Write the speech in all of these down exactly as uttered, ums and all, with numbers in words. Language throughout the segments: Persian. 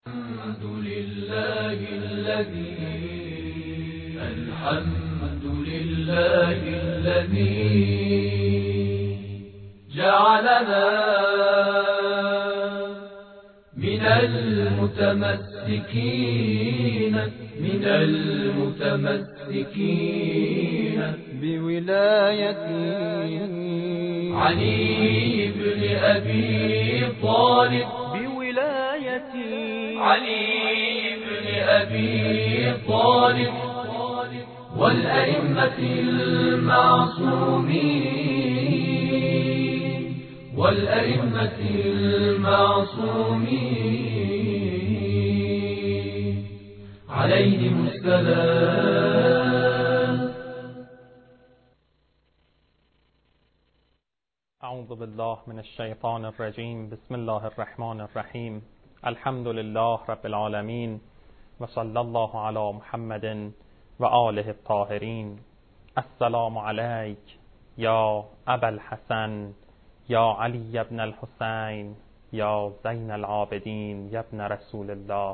الحمد لله الذي الحمد لله الذي جعلنا من المتمسكين من المتمسكين بولاية علي بن أبي طالب بولاية علي بن أبي طالب والأئمة المعصومين والأئمة المعصومين عليهم السلام. أعوذ بالله من الشيطان الرجيم. بسم الله الرحمن الرحيم. الحمد لله رب العالمين وصلى الله على محمد و آله الطاهرین. السلام علیک یا ابا الحسن یا علی ابن الحسین یا زین العابدین یا ابن رسول الله.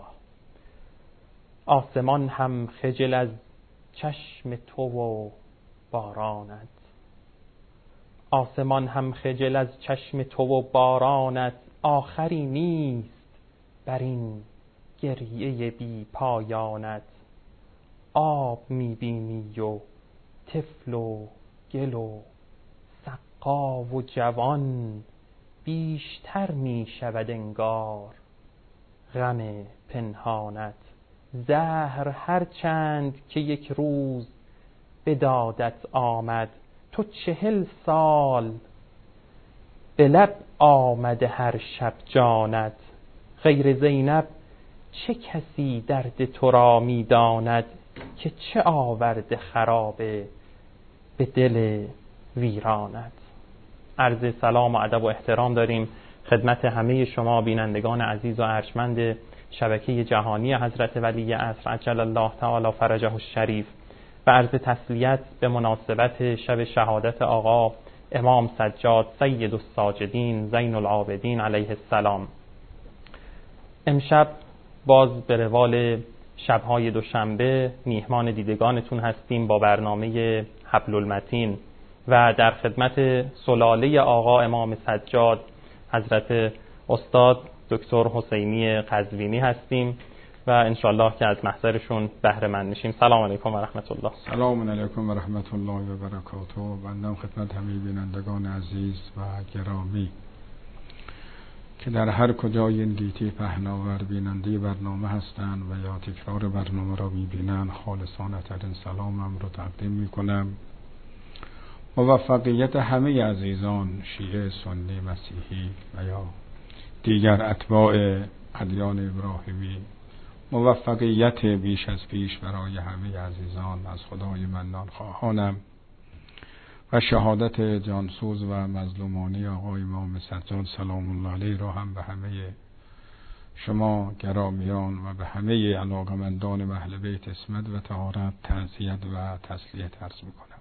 آسمان هم خجل از چشم تو و بارانت، آسمان هم خجل از چشم تو و بارانت. آخری نیست بر این گریه بی پایانت. آب میبینی و طفل و گل و سقا و جوان، بیشتر میشود انگار غم پنهانت. زهر هر چند که یک روز به دادت آمد، تو چهل سال به لب آمده هر شب جانت. غیر زینب چه کسی درد تو را می داند، که چه آورد خرابه به دل ویرانت. عرض سلام و ادب و احترام داریم خدمت همه شما بینندگان عزیز و ارجمند شبکه جهانی حضرت ولی عصر عجل الله تعالی فرجه الشریف، و عرض تسلیت به مناسبت شب شهادت آقا امام سجاد سید الساجدین زین العابدین علیه السلام. امشب باز به روال شبهای دوشنبه میهمان دیدگانتون هستیم با برنامه حبل المتین و در خدمت سلاله آقا امام سجاد حضرت استاد دکتر حسینی قزوینی هستیم و انشالله که از محضرشون بهره مند میشیم. سلام علیکم و رحمت الله. سلام علیکم و رحمت الله و برکاته. بنده خدمت همه بینندگان عزیز و گرامی که در هر کجای این گیتی پهناور بیننده برنامه هستند و یا تکرار برنامه را میبینند، خالصانه ترین سلامم رو تقدیم میکنم. موفقیت همه عزیزان شیعه، سنی، مسیحی و یا دیگر اتباع ادیان ابراهیمی، موفقیت بیش از پیش برای همه عزیزان از خدای منان خواهانم و شهادت جانسوز و مظلومانی آقای امام سجاد سلام الله علیه را هم به همه شما گرامیان و به همه علاقمندان اهل بیت عصمت و طهارت تعزیت و تسلیت عرض میکنم.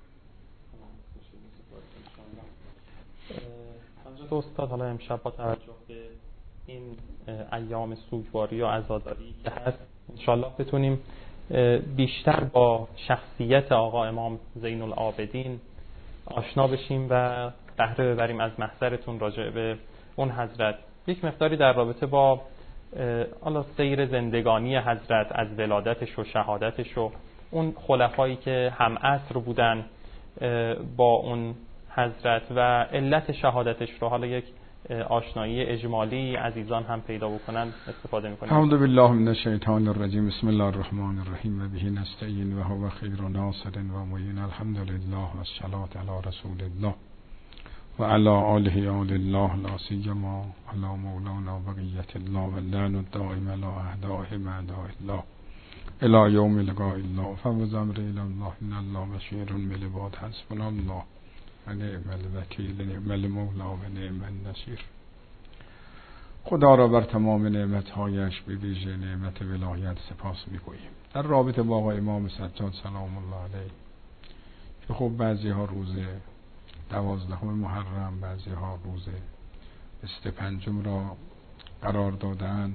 حضرت استاد، حالا امشب با توجه به این ایام سوگواری و عزاداری که هست انشالله بتونیم بیشتر با شخصیت آقا امام زین العابدین آشنا بشیم و بهره ببریم از محضرتون راجع به اون حضرت. یک مقداری در رابطه با حالا سیر زندگانی حضرت از ولادتش و شهادتش و اون خلفایی که هم عصر بودن با اون حضرت و علت شهادتش رو حالا یک آشنایی اجمالی عزیزان هم پیدا بکنن استفاده میکنیم. اعوذ بالله من الشیطان الرجیم. بسم الله الرحمن الرحیم و به نستعین و هو خیر ناصر و معین. الحمدلله و الصلاة علی رسول الله و علی آله آل الله لا سیما علی مولانا بقیت الله و اللعن الدائم علی اعدائهم اعداء الله الی یوم لقاء الله. فوض امر الی الله ان الله بشیر بالعباد. حسبنا الله و نعم الوکیل، نعم المولا و نعم النصیر. خدا را بر تمام نعمتهایش به ویژه نعمت ولایت سپاس میگوییم. در رابطه با آقای امام سجاد سلام الله علیه که خب بعضی ها روز دوازدهم محرم، بعضی ها روز بیست و پنجم را قرار دادن،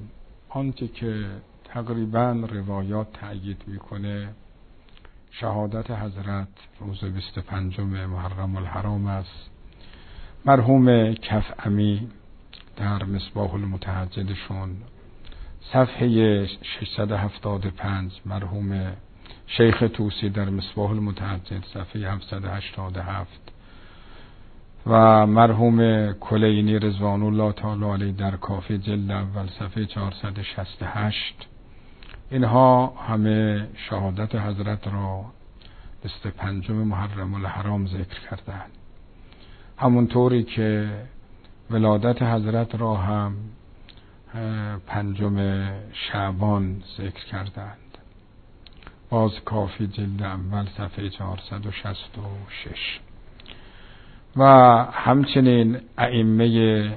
آنچه که تقریبا روایات تأیید میکنه شهادت حضرت روز بیست و پنجم محرم الحرام است. مرحوم کفعمی در مصباح المتهجدشون صفحه ششصد و هفتاد و پنج، مرحوم شیخ طوسی در مصباح المتهجد صفحه هفتصد و هشتاد و هفت و مرحوم کلینی رضوان الله تعالی علیه در کافی جلد اول صفحه چهارصد و شصت و هشت، اینها همه شهادت حضرت را بیست و پنجم محرم الحرام ذکر کردند. همونطوری که ولادت حضرت را هم پنجم شعبان ذکر کردند. باز کافی جلد اول صفحه چهارصد و شصت و شش. و همچنین ائمه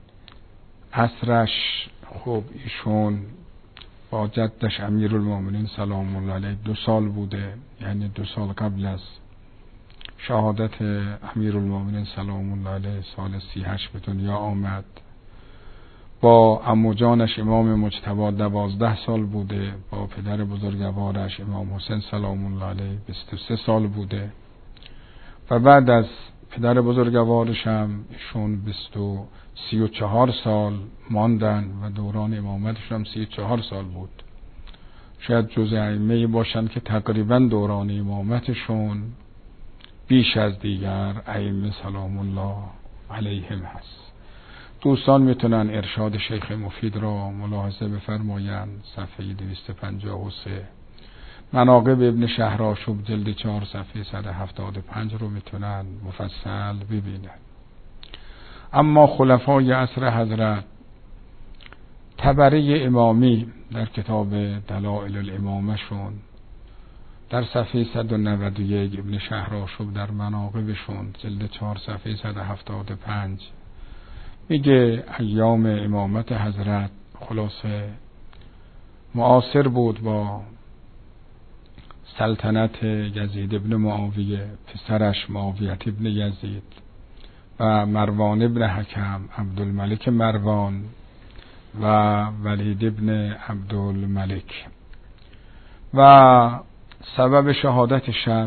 عصرش، خب ایشون با جدش امیرالمومنین سلام الله علیه دو سال بوده، یعنی دو سال قبل از شهادت امیرالمومنین سلام الله علیه سال سی و هشت به دنیا آمد. با عمو جانش امام مجتبی دوازده سال بوده، با پدر بزرگوارش امام حسین سلام الله علیه بیست و سه سال بوده و بعد از پدر بزرگوارش هم ایشون بیست و سی و چهار سال ماندن و دوران امامتش هم سی و چهار سال بود. شاید جزء ائمه باشند که تقریبا دوران امامتشون بیش از دیگر ائمه سلام الله علیهم هست. دوستان میتونن ارشاد شیخ مفید را ملاحظه بفرمایند، صفحه دویست و پنجاه و سه. مناقب ابن شهرآشوب جلد چهار صفحه صد و هفتاد و پنج رو میتونن مفصل ببینن. اما خلفای عصر حضرت، طبری امامی در کتاب دلائل الامامه شون در صفحه صد و نود و یک، ابن شهرآشوب در مناقبشون جلد چهار صفحه صد و هفتاد و پنج میگه ایام امامت حضرت خلاصه معاصر بود با سلطنت یزید ابن معاویه، پسرش معاویت ابن یزید و مروان ابن حکم، عبدالملک مروان و ولید ابن عبدالملک. و سبب شهادتشم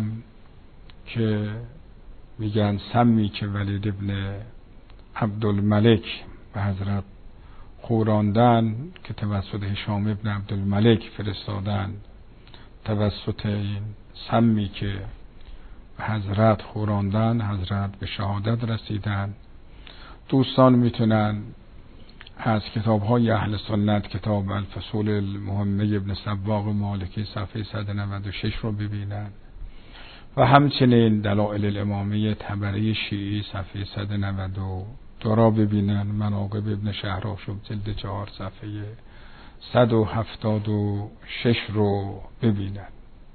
که میگن سمی که ولید ابن عبدالملک به حضرت خوراندن که توسط هشام ابن عبدالملک فرستادن، توسط این سمی که به حضرت خوراندن حضرت به شهادت رسیدن. دوستان میتونن از کتاب های اهل سنت کتاب الفصول المهمه ابن سباق مالکی صفحه صد و نود و شش رو ببینن و همچنین دلائل الامامیه طبری شیعی صفحه صد و نود و دو را ببینن، مناقب ابن شهرآشوب جلد چهار صفحه صد و هفتاد و شش رو ببینن.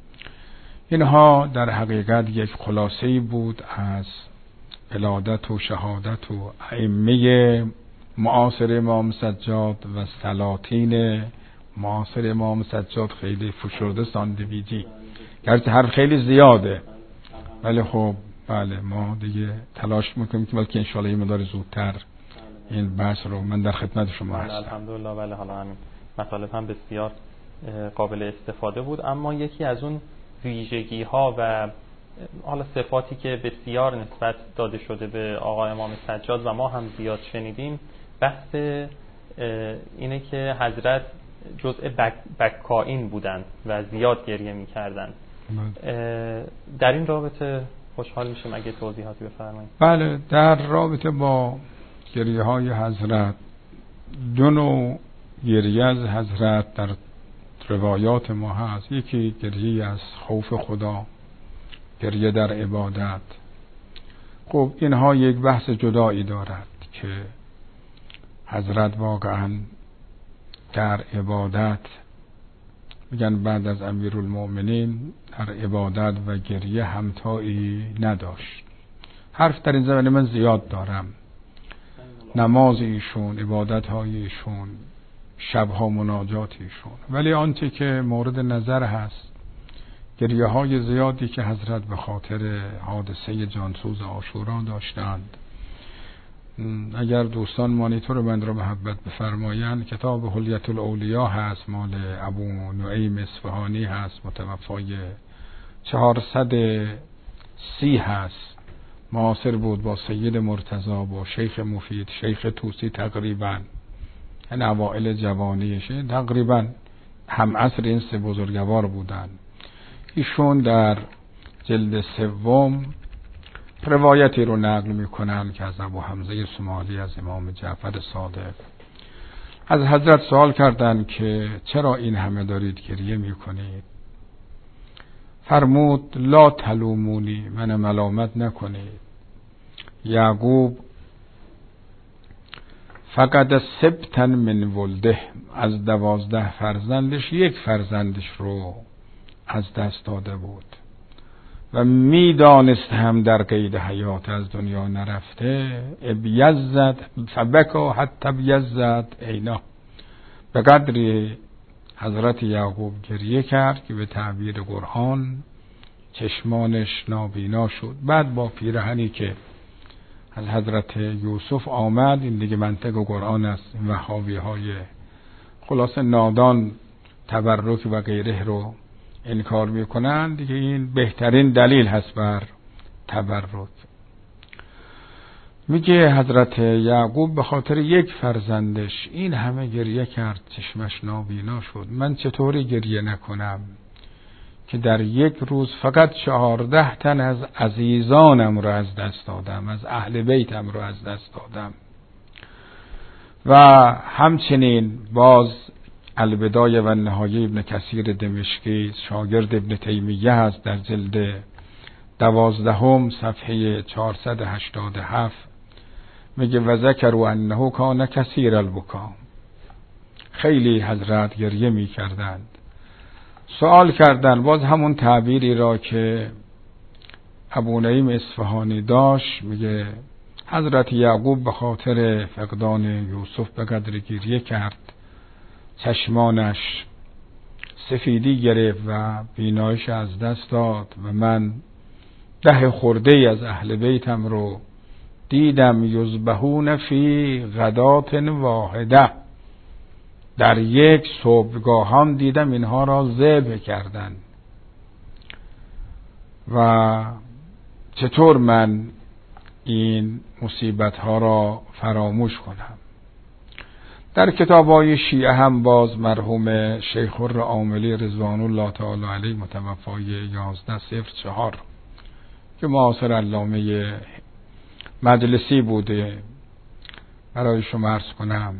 اینها در حقیقت یک خلاصه‌ای بود از ولادت و شهادت و ائمه معاصر امام سجاد و سلاطین معاصر امام سجاد. خیلی فشرده ساندویجی، گرچه هر خیلی زیاده ولی خب بله ما دیگه تلاش میکنیم که بلکه انشاءالله یه مقدار زودتر این بحث رو من در خدمت شما هستم. الحمدلله. بله حالا همین مطالب هم بسیار قابل استفاده بود، اما یکی از اون ویژگی ها و حالا صفاتی که بسیار نسبت داده شده به آقا امام سجاد و ما هم زیاد شنیدیم، بحث اینه که حضرت جزء بک بکائین بودند و زیاد گریه می‌کردند. در این رابطه خوشحال میشم اگه توضیحاتی بفرمایید. بله، در رابطه با گریه های حضرت، دو نوع گریه از حضرت در روایات ما هست. یکی گریه از خوف خدا، گریه در عبادت. خب اینها یک بحث جدایی دارد که حضرت واقعا در عبادت، میگن بعد از امیرالمومنین در عبادت و گریه همتایی نداشت. حرف در این زمینه من زیاد دارم. نماز ایشون، عبادت های ایشون، شبها مناجات ایشون، ولی آنچه که مورد نظر هست گریه های زیادی که حضرت به خاطر حادثه جانسوز عاشورا داشتند اگر دوستان مانیتور من را محبت بفرمایند کتاب حلیت الاولیا هست، مال ابو نعیم اصفهانی هست، متوفای چهارصد و سی هست، معاصر بود با سید مرتضی، با شیخ مفید، شیخ طوسی تقریبا، این اوائل جوانیشه، تقریبا هم عصر این سه بزرگوار بودن. ایشون در جلد سوم روایتی رو نقل میکنن که از ابو حمزه سمالی از امام جعفر صادق از حضرت سوال کردند که چرا این همه دارید گریه میکنید؟ فرمود لا تلومونی، من ملامت نکنید. یعقوب فقط سبتن من ولده، از دوازده فرزندش یک فرزندش رو از دست داده بود و میدانست هم در قید حیات از دنیا نرفته. ابیزد فبکا حتی بیزد عینا، به قدری حضرت یعقوب گریه کرد که به تعبیر قرآن چشمانش نابینا شد. بعد با پیرهنی که از حضرت یوسف آمد، این دیگه منطق قرآن است، این وهابی های خلاص نادان تبرک و غیره رو انکار میکنن دیگه، این بهترین دلیل هست بر تبرک. میگه حضرت یعقوب به خاطر یک فرزندش این همه گریه کرد، چشمش نابینا شد. من چطوری گریه نکنم که در یک روز فقط چهارده تن از عزیزانم رو از دست دادم، از اهل بیتم رو از دست دادم. و همچنین باز البدایه و نهایه ابن کثیر دمشقی شاگرد ابن تیمیه هست، در جلد دوازدهم صفحه چهارصد و هشتاد و هفت میگه و ذکروا انه کان کثیر البکا، خیلی حضرت گریه می کردند. سوال کردن باز همون تعبیری را که ابو نعیم اصفهانی داشت، میگه حضرت یعقوب به خاطر فقدان یوسف به قدر گریه کرد چشمانش سفیدی گرفت و بینایش از دست داد و من ده خورده از اهل بیتم رو دیدم یذبحون فی غدات واحده، در یک صبحگاهان دیدم اینها را ذبح کردند و چطور من این مصیبت ها را فراموش کنم. در کتاب‌های شیعه هم باز مرحوم شیخ الرعاملی رضوان الله تعالی علیه متوفای یازده صفر چهار که معاصر علامه مجلسی بوده، برای شما عرض کنم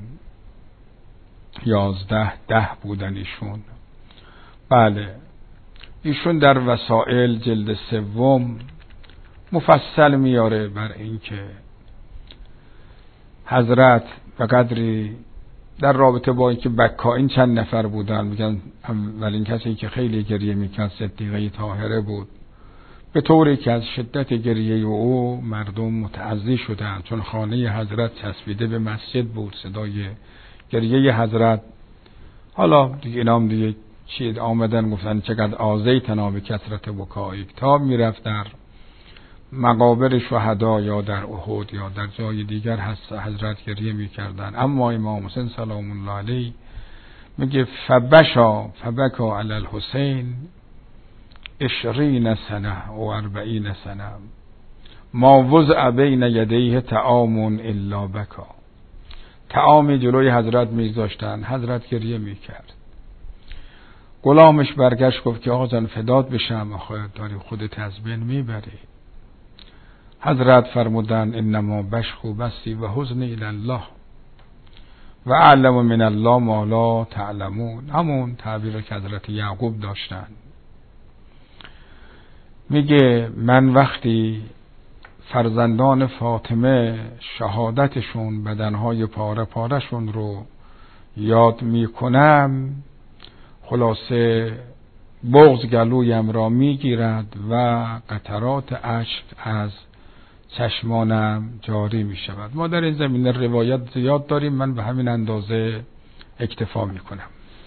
یازده ده بودن ایشون. بله ایشون در وسائل جلد سوم مفصل میاره بر این که حضرت به قدری در رابطه با اینکه بکائین چند نفر بودن، میگن اولین کسی که خیلی گریه میکرد صدیقه طاهره بود، به طوری که از شدت گریه او مردم متعزی شدند، چون خانه حضرت چسبیده به مسجد بود، صدای گریه حضرت. حالا دیگه اینام دیگه چی آمدن گفتن چقدر آزیتنا به کثرت بکایی، کتاب میرفت در مقابر شهدا یا در احد یا در جای دیگر هست حضرت گریه میکردن. اما امام حسین سلام الله علیه میگه فبشا فبکا علی الحسین عشرین سنه و اربعین سنه ما وضع بین یدیه طعام الا بکا، طعامی جلوی حضرت میذاشتن، حضرت گریه میکرد. غلامش برگشت گفت که آقا جان فدات بشم، آخه داری خودت از بین میبری. حضرت فرمودن انما بشخو بسی و حزن الی الله و اعلم من الله ما لا تعلمون، همون تعبیر که حضرت یعقوب داشتن. میگه من وقتی فرزندان فاطمه شهادتشون، بدنهای پاره پارهشون رو یاد میکنم، خلاصه بغض گلویم را میگیرد و قطرات اشک از چشمانم جاری می شود. ما در این زمینه روایت زیاد داریم، من به همین اندازه اکتفا می کنم.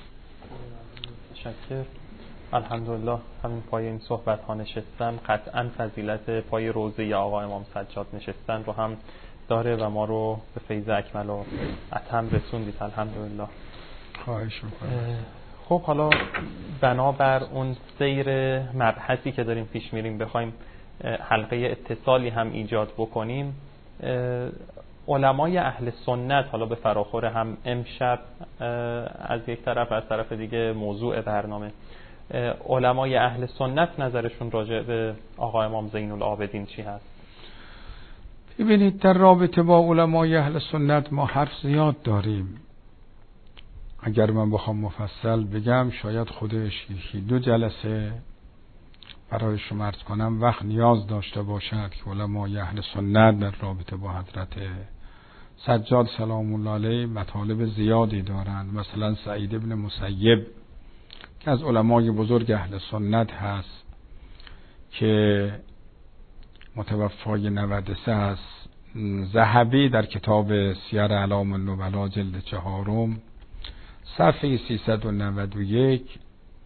تشکر. الحمدلله همین پای این صحبت ها نشستن، قطعا فضیلت پای روضه آقا امام سجاد نشستن رو هم داره و ما رو به فیض اکمل و اتم رسوندید. الحمدلله. خواهش میکنم. خب حالا بنابر اون سیر مبحثی که داریم پیش میریم بخوایم حلقه اتصالی هم ایجاد بکنیم، علمای اهل سنت، حالا به فراخور هم امشب از یک طرف و از طرف دیگه موضوع برنامه، علمای اهل سنت نظرشون راجع به آقا امام زین العابدین چی هست؟ ببینید در رابطه با علمای اهل سنت ما حرف زیاد داریم. اگر من بخوام مفصل بگم شاید خودش یکی دو جلسه برای شما عرض کنم وقت نیاز داشته باشد که علمای اهل سنت در رابطه با حضرت سجاد سلام الله علیه مطالب زیادی دارند. مثلا سعید ابن مسیب که از علمای بزرگ اهل سنت هست که متوفای نود و سه هست، ذهبی در کتاب سیر اعلام النبلا جلد چهارم صفحه سیصد و نود و یک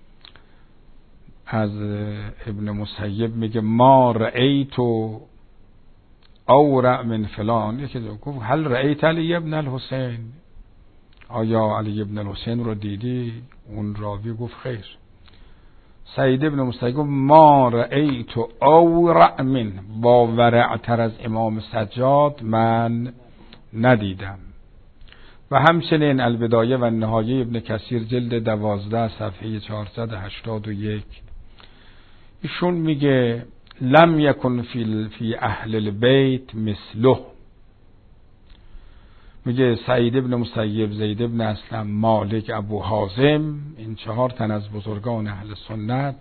از ابن مسیب میگه ما رأیت اورع من فلان، یکی گفت هل رأیت علی ابن الحسین، آیا علی ابن الحسین رو دیدی؟ اون راوی گفت خیر. سعید ابن مسیب گفت ما رأیت اورع من، با ورعتر از امام سجاد من ندیدم. و همچنین البدایه و النهایه ابن کثیر جلد دوازده صفحه چهارصد و هشتاد و یک ایشون میگه لم یکن فی فی اهل البیت مثله. میگه سعید ابن مسیب، زید ابن اسلم، مالک، ابو حازم، این چهار تن از بزرگان اهل سنت،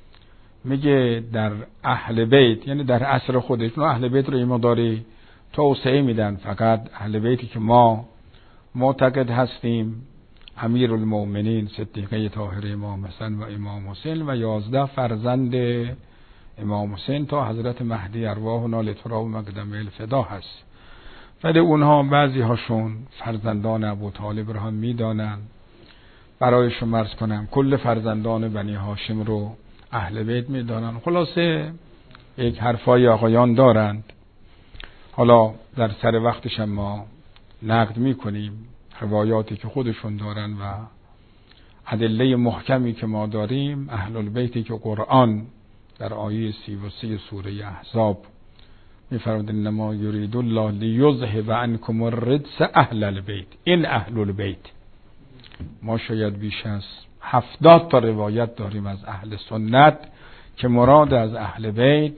میگه در اهل بیت، یعنی در عصر خودشون، اهل بیت رو اینا داری توسعه میدن، فقط اهل بیتی که ما معتقد هستیم امیر المؤمنین صدیقه طاهره امام حسن و امام حسین و یازده فرزند امام حسین تا حضرت مهدی ارواحنا لتراب مقدم الفدا هست. ولی اونها بعضی هاشون فرزندان ابو طالب رو هم میدانن. برای شما عرض کنم کل فرزندان بنی هاشم رو اهل بیت میدانن. خلاصه یک حرفای آقایان دارند، حالا در سر وقتش ما نقد میکنیم روایاتی که خودشون دارن و ادله محکمی که ما داریم. اهل البیتی که قرآن در آیه سی و سی سوره احزاب میفرماید انما یرید الله لیذهب عنکم الرجس اهل البیت، این اهل البیت. ما شاید بیش از هفتاد تا روایت داریم از اهل سنت که مراد از اهل بیت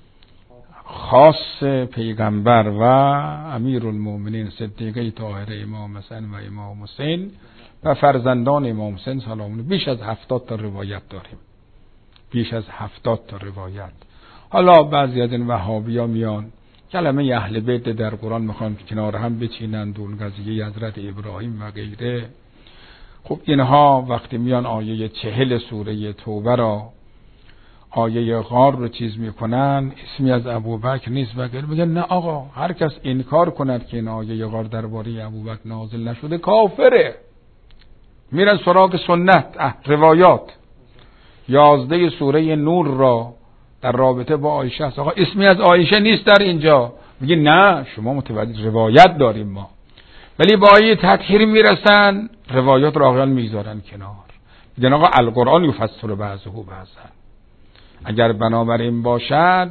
خاص پیغمبر و امیر المؤمنین صدیقه طاهره امام حسن و امام حسین و فرزندان امام حسین سلام الله، بیش از هفتاد تا روایت داریم، بیش از هفتاد تا روایت. حالا بعضی از این وهابیا میان کلمه اهل بیت در قرآن میخوان کنار هم بچینند، اون قضیه حضرت ابراهیم و غیره. خب اینها وقتی میان آیه چهل سوره توبه را، آیه غار رو چیز میکنن، اسمی از ابوبکر نیست و غیره، میگن نه آقا هر کس انکار کند که این آیه غار درباره ابوبکر نازل نشده کافره. میرن سراغ سنت، روایات. یازده سوره نور را در رابطه با عایشه است، آقا اسمی از عایشه نیست در اینجا، میگه نه شما متوجه روایت داریم ما. ولی با آیه تطهیر میرسن روایات را آقایان میذارن کنار، میگن آقا القرآن یفسر بعضه بعضا. اگر بنابراین باشد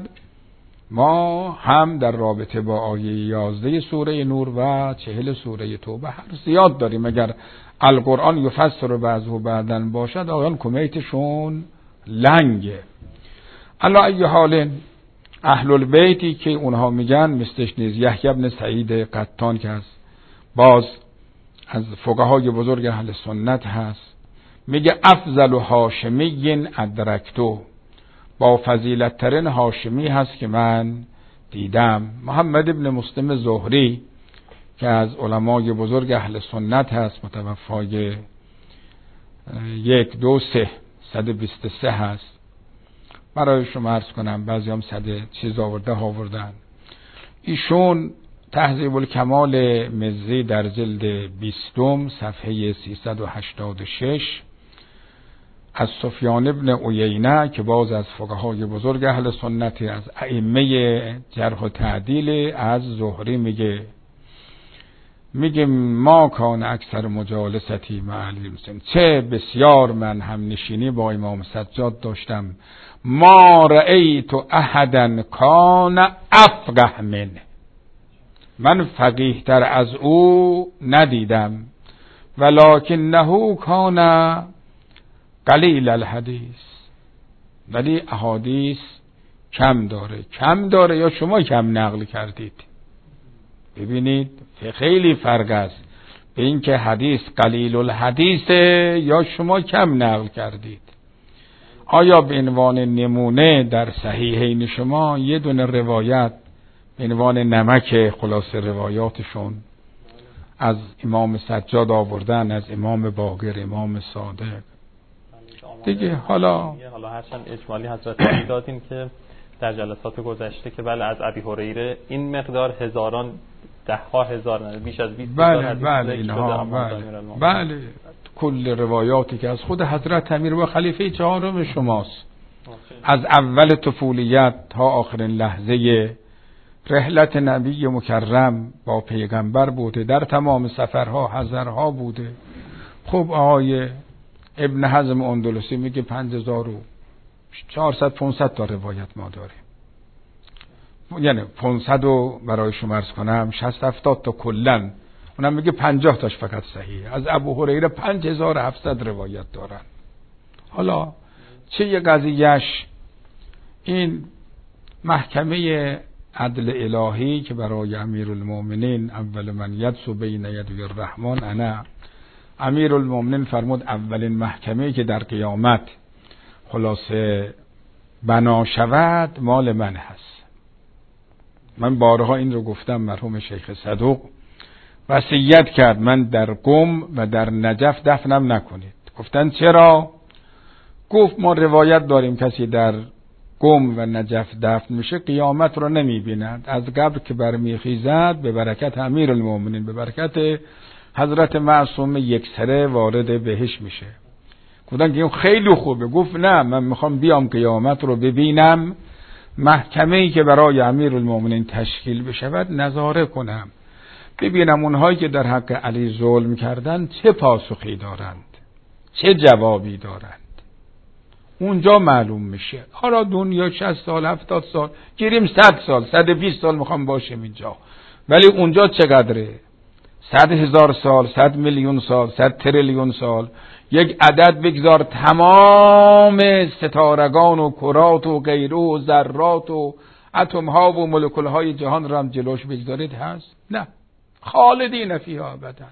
ما هم در رابطه با آیه یازده سوره نور و چهل سوره توبه هر زیاد داریم. اگر القرآن یفسر بعضه بعضا باشد آقایان کمیتشون لنگه. علی ای حال اهل البیتی که اونها میگن مثلش نیز یحیی بن سعید قطان که از باز از فقهای بزرگ اهل سنت هست، میگه افضل هاشمی ادرکتو، با فضیلت ترین هاشمی هست که من دیدم. محمد ابن مسلم زهری که از علمای بزرگ اهل سنت هست، متوفای یک دو سه صد و بیست و سه هست. برای شما عرض کنم بعضی هم صد چیز آورده آوردن. ایشون تهذیب الکمال مزی در جلد بیستم صفحه سیصد و هشتاد و شش از سفیان ابن عیینه که باز از فقهای بزرگ اهل سنتی، از ائمه جرح و تعدیل، از زهری میگه میگه ما کان اکثر مجالستی مع علی مسلم، چه بسیار من هم نشینی با امام سجاد داشتم، ما رأیت احدا کان افقه منه، من فقیه تر از او ندیدم، ولکنه کان قلیل الحدیث، ولی احادیث کم داره. کم داره یا شما کم نقل کردید؟ ببینید خیلی فرق است به این که حدیث قلیل الحدیثه یا شما کم نقل کردید. آیا به عنوان نمونه در صحیحین شما یه دونه روایت به عنوان نمک خلاصه روایاتشون از امام سجاد آوردن، از امام باقر، امام صادق دیگه؟ حالا حالا هرچند اجمالی حضرت دادین که در جلسات گذشته که بله از ابی هریره این مقدار هزاران ده ها هزار نه بیش از بیست هزار حدیث بله اینها بله بله کل روایاتی که از خود حضرت امیر و خلیفه چهارم شماست، از اول طفولیت تا آخرین لحظه رحلت نبی مکرم با پیغمبر بوده، در تمام سفرها حضرها بوده. خب آقای ابن حزم اندلسی میگه پنج هزار و چهارصد پانصد تا روایت ما داریم، یعنی پانصد رو برای شما عرض کنم شصت هفتاد تا کلن، اونم میگه پنجاه تاش فقط صحیحه. از ابو هریره پنج هزار و هفتصد روایت دارن. حالا چه یه قضیهش این محکمه عدل الهی که برای امیرالمومنین اول من یدسو بین یدی الرحمن انا، امیرالمومنین فرمود اولین محکمه که در قیامت خلاصه بنا شود مال من هست. من بارها این رو گفتم، مرحوم شیخ صدوق وصیت کرد من در قم و در نجف دفنم نکنید. گفتن چرا؟ گفت ما روایت داریم کسی در قم و نجف دفن میشه قیامت رو نمی بیند، از قبر که برمیخیزد به برکت امیرالمومنین، به برکت حضرت معصوم یکسره وارد بهش میشه. گفتن که خیلی خوبه. گفت نه، من میخوام بیام قیامت رو ببینم، محکمه‌ای که برای امیرالمومنین تشکیل بشود نظاره کنم، ببینم اونهایی که در حق علی ظلم کردن چه پاسخی دارند، چه جوابی دارند. اونجا معلوم میشه. حالا دنیا شصت سال هفتاد سال گیریم صد سال صد و بیست سال میخوام باشم اینجا، ولی اونجا چقدره؟ صد هزار سال، صد میلیون سال، صد تریلیون سال. یک عدد بگذار تمام ستارگان و کرات و غیره و ذرات و اتم ها و مولکول های جهان رو هم جلوش بگذارید هست؟ نه. خالدین فیها ابدا،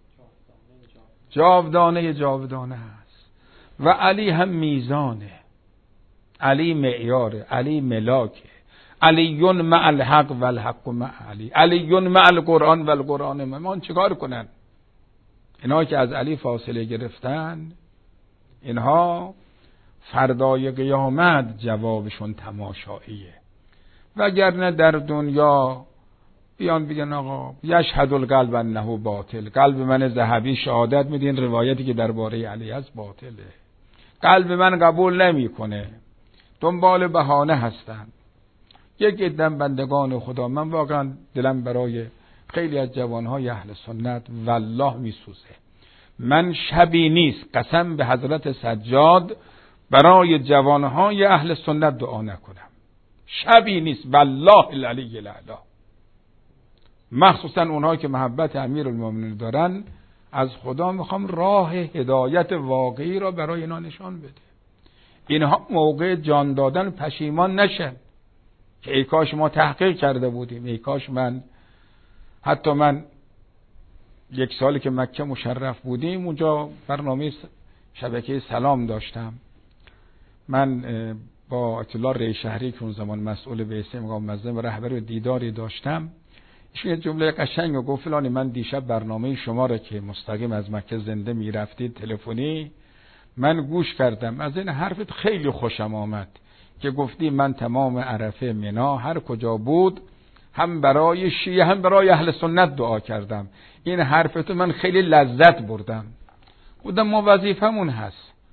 جاودانه جاودانه هست. و علی هم میزانه، علی معیاره، علی ملاکه، علیون مع الحق و الحق مع علی، علیون مع القرآن و القرآن مع من. چیکار کنن اینها که از علی فاصله گرفتن؟ اینها فردای قیامت جوابشون تماشاییه. وگرنه در دنیا بیان بگن آقا یشهد القلب انه باطل، قلب من ذهبی شهادت میدین روایتی که درباره علی هست باطله، قلب من قبول نمیکنه، دنبال بهانه هستن. یک عده بندگان خدا، من واقعا دلم برای خیلی از جوانهای اهل سنت والله میسوزه. من شبی نیست قسم به حضرت سجاد برای جوانهای اهل سنت دعا نکنم، شبی نیست والله العلی الاعلی. مخصوصا اونها که محبت امیرالمومنین دارن، از خدا میخوام راه هدایت واقعی را برای اینا نشان بده. اینها موقع جان دادن پشیمان نشن که ای کاش ما تحقیق کرده بودیم، ای کاش من، حتی من یک سالی که مکه مشرف بودیم اونجا برنامه شبکه سلام داشتم، من با اطلاع ری شهری که اون زمان مسئول بعثه مقام معظم رهبر دیداری داشتم، ایشون یه جمله قشنگ رو گفت، فلانی من دیشب برنامه شما را که مستقیم از مکه زنده میرفتید تلفنی من گوش کردم، از این حرفت خیلی خوشم آمد که گفتی من تمام عرفه منا هر کجا بود هم برای شیعه هم برای اهل سنت دعا کردم، این حرفتو من خیلی لذت بردم. بودم ما وظیفمون هست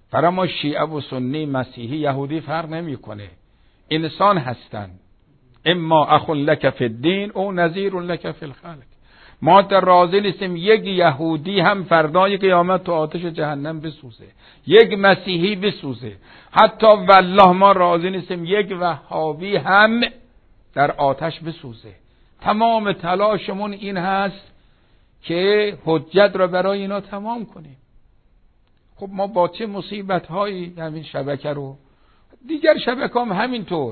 برای ما شیعه و سنی، مسیحی، یهودی فرق نمیکنه، انسان هستن. اما اخ لک فی الدین او نذیر لک فی الخلق. ما در راضی نیستیم یک یهودی هم فردای قیامت تو آتش جهنم بسوزه، یک مسیحی بسوزه. حتی والله ما راضی نیستیم یک وهابی هم در آتش بسوزه. تمام تلاشمون این هست که حجت را برای اینا تمام کنیم. خب ما با چه مصیبت هایی همین شبکه رو، دیگر شبکه هم همینطور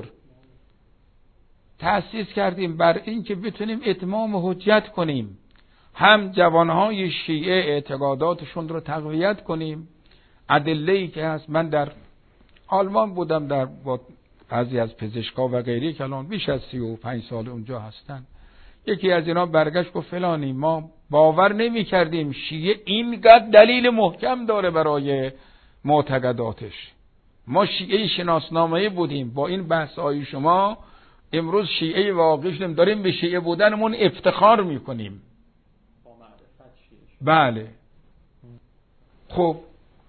تأسیس کردیم بر این که بتونیم اتمام حجت کنیم، هم جوانهای شیعه اعتقاداتشون رو تقویت کنیم. ادله‌ای که هست، من در آلمان بودم، در با بعضی از پزشکا و غیری که الان بیش از سی و پنج سال اونجا هستن، یکی از اینا برگشت گفت فلانی ما باور نمی کردیم شیعه اینقدر دلیل محکم داره برای معتقداتش. ما شیعه شناسنامه‌ای بودیم، با این بحث‌های شما امروز شیعه واقعی شدیم، داریم به شیعه بودنمون افتخار میکنیم. بله. خب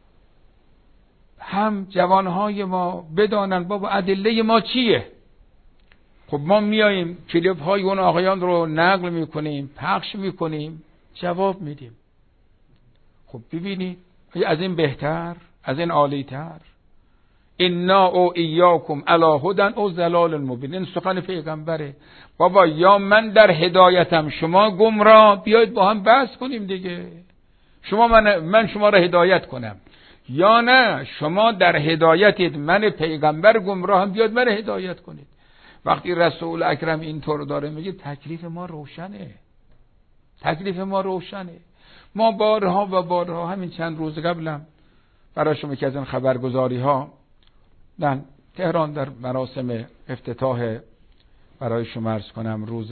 هم جوانهای ما بدانن بابا ادله ما چیه. خب ما میاییم کلیپ های اون آقایان رو نقل میکنیم، پخش میکنیم، جواب میدیم. خب ببینید از این بهتر، از این عالیتر. انا او ایاکم علی هدی او ضلال مبین. این سخن پیغمبره. بابا یا من در هدایتم شما گمراه، بیایید با هم بحث کنیم دیگه. شما من من شما را هدایت کنم، یا نه شما در هدایتید من پیغمبر گمراهم، بیاد من هدایت کنید. وقتی رسول اکرم اینطور داره میگه تکلیف ما روشنه، تکلیف ما روشنه. ما بارها و بارها همین چند روز قبلم برای شما که از این خبرگزاری ها در تهران در مراسم افتتاح برای شما عرض کنم روز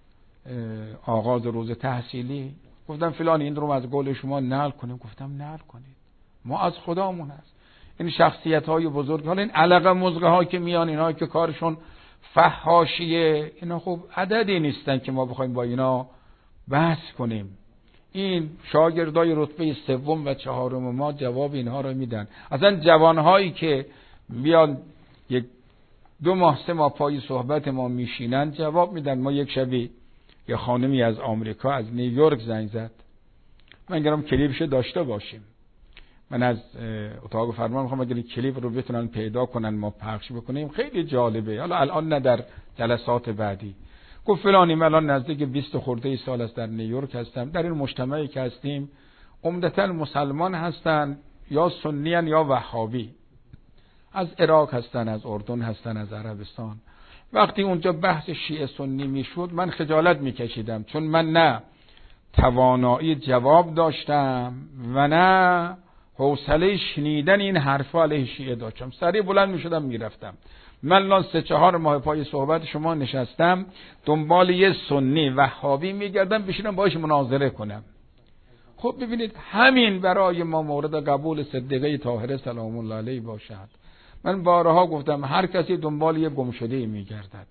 آغاز روز تحصیلی گفتم فلان این رو از قول شما نقل کنیم. گفتم نقل کنید، ما از خدامون هست. این شخصیت های بزرگ، حالا این علقه مزغه ها که میان، اینا که کارشون فحاشیه، اینا خب عددی نیستن که ما بخوایم با اینا بحث کنیم. این شاگردای رتبه سوم و چهارم ما جواب اینها رو میدن. اصلا جوانهایی که بیان یک دو ماه سه ماه پای صحبت ما میشینن جواب میدن. ما یک شبی یه خانمی از آمریکا از نیویورک زنگ زد، من گفتم کلیپش داشته باشیم. من از اتاق فرمان میخوام اگر این کلیپ رو بتونن پیدا کنن ما پخش بکنیم، خیلی جالبه. حالا الان نه در جلسات بعدی. گفت فلانی من الان نزدیک بیست خورده سال است در نیویورک هستم، در این مجتمعی که هستیم عمدتاً مسلمان هستن، یا سنی ان یا وهابی، از عراق هستن، از اردن هستن، از عربستان. وقتی اونجا بحث شیعه سنی میشد من خجالت میکشیدم، چون من نه توانایی جواب داشتم و نه حوصله شنیدن این حرفا علیه شیعه داشتم. سریع بلند میشدم میرفتم. من الان سه چهار ماه پای صحبت شما نشستم دنبال یه سنی وهابی میگردم بشینم باهاش مناظره کنم. خب ببینید همین برای ما مورد قبول صدیقه طاهره سلام الله علیه باشد. من بارها گفتم هر کسی دنبال یه گمشده میگردد.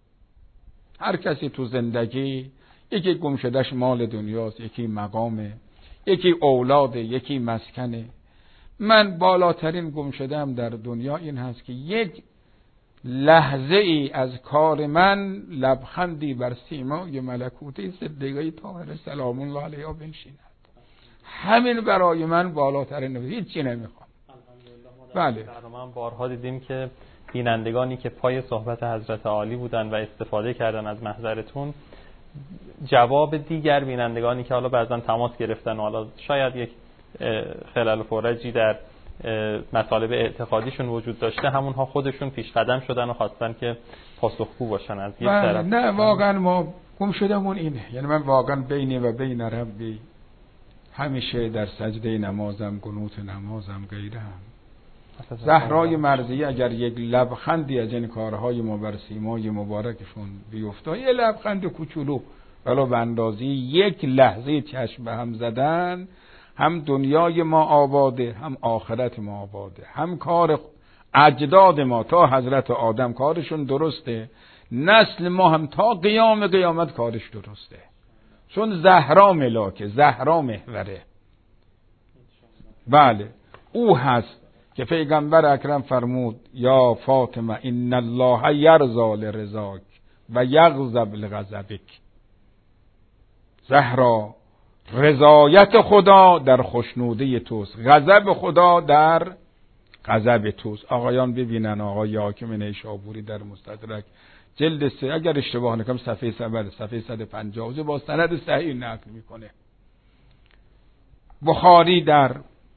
هر کسی تو زندگی یکی گمشدهش مال دنیاست، یکی مقامه، یکی اولاده، یکی مسکنه. من بالاترین گمشده‌ام در دنیا این هست که یک لحظه ای از کار من لبخندی بر سیمای ملکوتی صدیقه طاهره سلام الله علیها بنشیند. همین برای من بالاترین، هیچ چی نمیخوام. بله. برنامه هم بارها دیدیم که بینندگانی که پای صحبت حضرت عالی بودن و استفاده کردن از محضرتون، جواب دیگر بینندگانی که حالا بعضا تماس گرفتن و حالا شاید یک خلل و فورجی در مطالب اعتقادیشون وجود داشته، همونها خودشون پیش قدم شدن و خواستن که پاسخگو باشن از یک طرف. نه واقعا ما گم شدمون اینه، یعنی من واقعا بینی و بین ربی همیشه در سجده نمازم، قنوت نمازم، غیرم. زهرای مرضیه اگر یک لبخندی از این کارهای ما بر سیمای مبارکشون بیفته، یه لبخند کوچولو ولو به اندازی یک لحظه چشم به هم زدن، هم دنیای ما آباده، هم آخرت ما آباده. هم کار اجداد ما تا حضرت آدم کارشون درسته، نسل ما هم تا قیام قیامت کارش درسته، چون زهرا ملاکه، زهرا محوره. بله او هست. که پیغمبر اکرم فرمود یا فاطمه ان الله یرضا لرضاک و یغضب لغضبک. زهرا، رضایت خدا در خوشنودی توست، غضب خدا در غضب توست. آقایان ببینن آقای حاکم نیشابوری در مستدرک جلد سه، اگر اشتباه نکنم صفحه صفحه صفحه صد و پنجاه با سند صحیح نقل میکنه. بخاری در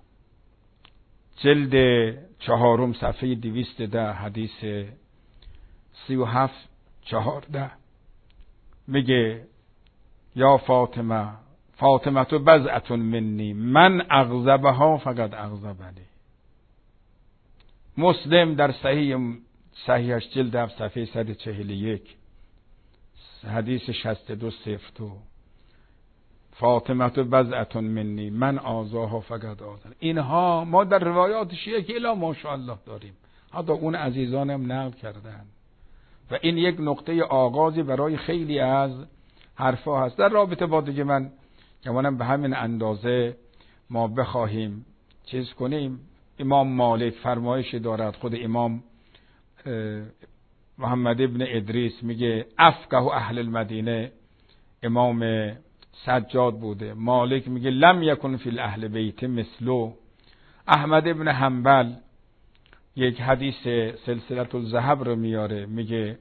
جلد چهارم صفحه دویست و ده حدیث سی و هفت چهارده میگه یا فاطمه فاطمه تو بضعة منی من اغضبها فقد اغضبنی. مسلم در صحیح صحیحش جلد هفت صفحه صد و چهل و یک حدیث شصت و دو صفر دو فاطمه تو بضعة منی من آذاها فقد آذن. اینها ما در روایات شیعه که الا ماشاءالله داریم، حتی اون عزیزانم نقل کردن و این یک نقطه آغازی برای خیلی از حرفا هست. در رابطه با دیگه من گمانم به همین اندازه ما بخواهیم چیز کنیم. امام مالک فرمایش دارد، خود امام محمد ابن ادریس میگه افقه اهل المدینه امام سجاد بوده. مالک میگه لم یکن فی الاهل بیت مثلو. احمد ابن حنبل یک حدیث سلسله الذهب رو میاره، میگه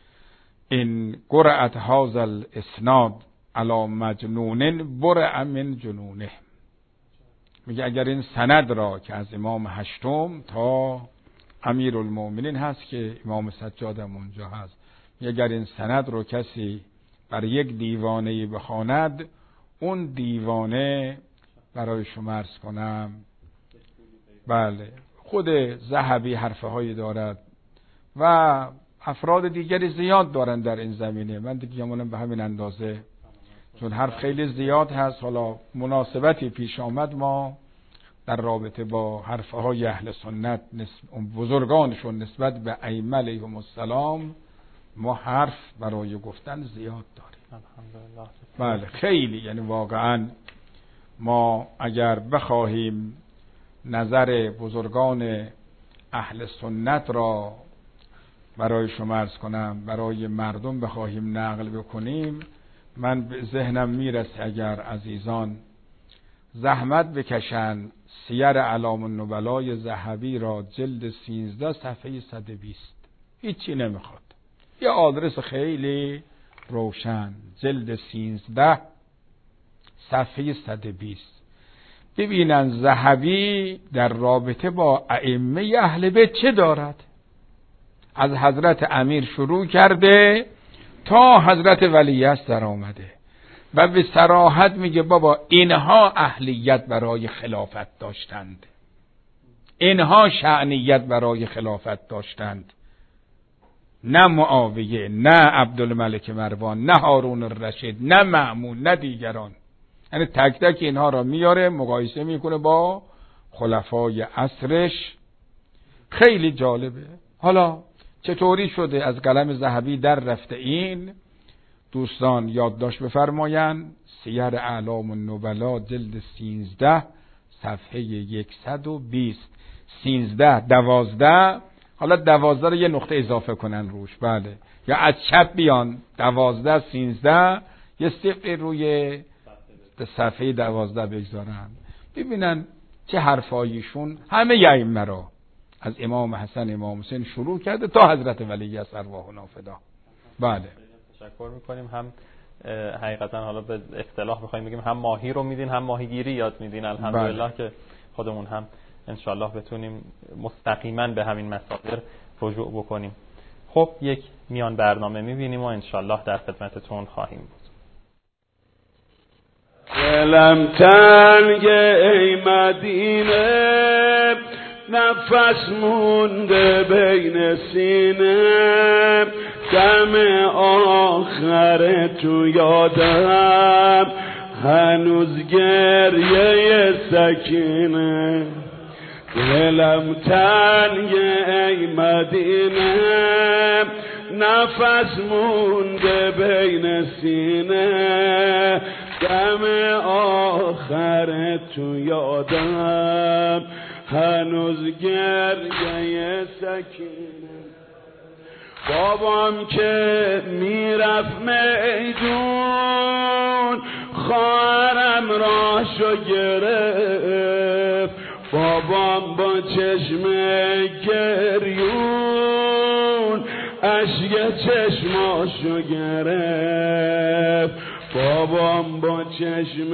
این قرأت هذا الاسناد علی مجنون برع من جنونه. میگه اگر این سند را که از امام هشتم تا امیرالمومنین هست که امام سجاد هم اونجا هست، میگه اگر این سند رو کسی بر یک دیوانه بخواند، اون دیوانه برای شما عرض کنم بله خود ذهبی حرفه هایی دارد و افراد دیگری زیاد دارن در این زمینه. من دیگه گمانم به همین اندازه، چون حرف خیلی زیاد هست، حالا مناسبتی پیش آمد ما در رابطه با حرفه های اهل سنت بزرگانشون نسبت به ائمه علیهم السلام ما حرف برای گفتن زیاد داریم. بله خیلی، یعنی واقعا ما اگر بخواهیم نظر بزرگان اهل سنت را برای شما عرض کنم برای مردم بخواهیم نقل بکنیم، من به ذهنم میرسه اگر عزیزان زحمت بکشن سیر اعلام النبلای ذهبی را جلد سیزده صفحه صد و بیست، هیچی نمیخواد، یه آدرس خیلی روشن، جلد سیزده صفحه صد و بیست، ببینن ذهبی در رابطه با ائمه اهل بیت چه دارد. از حضرت امیر شروع کرده تا حضرت ولیعصر در آمده و به صراحت میگه بابا اینها اهلیت برای خلافت داشتند، اینها شأنیت برای خلافت داشتند، نه معاویه، نه عبدالملک مروان، نه هارون الرشید، نه مأمون، نه دیگران. یعنی تک تک اینها را میاره مقایسه میکنه با خلفای عصرش. خیلی جالبه. حالا چطوری شده از قلم ذهبی در رفته این؟ دوستان یادداشت بفرمایند سیر اعلام النبلا جلد سیزده صفحه صد و بیست، سیزده دوازده، حالا دوازده رو یه نقطه اضافه کنن روش، بله، یا از چپ بیان دوازده سیزده یه صفحه روی صفحه دوازده بگذارن، ببینن چه حرفایشون همه ائمه را از امام حسن امام حسین شروع کرده تا حضرت ولیعصر ارواحنا فدا. بله تشکر میکنیم. هم حقیقتا حالا به اصطلاح بخوایم بگیم هم ماهی رو میدین هم ماهیگیری یاد میدین، الحمدلله بله. که خودمون هم انشالله بتونیم مستقیما به همین مصادر رجوع بکنیم. خب یک میان برنامه میبینیم و انشالله در خدمتتون خواهیم بود. دلم تنگ ای مدینه، نفس مونده بین سینه، دم آخر تو یادم هنوز گریه سکینه. دلم تنگ ای مدینه، نفس مونده بین سینه، دم آخر تو یادم هنوز گریه سکینه. بابام که میرفت میدون خواهرم راشو گرفت. بابام با چشم گریون اشک چشماشو گرفت. بابام با چشم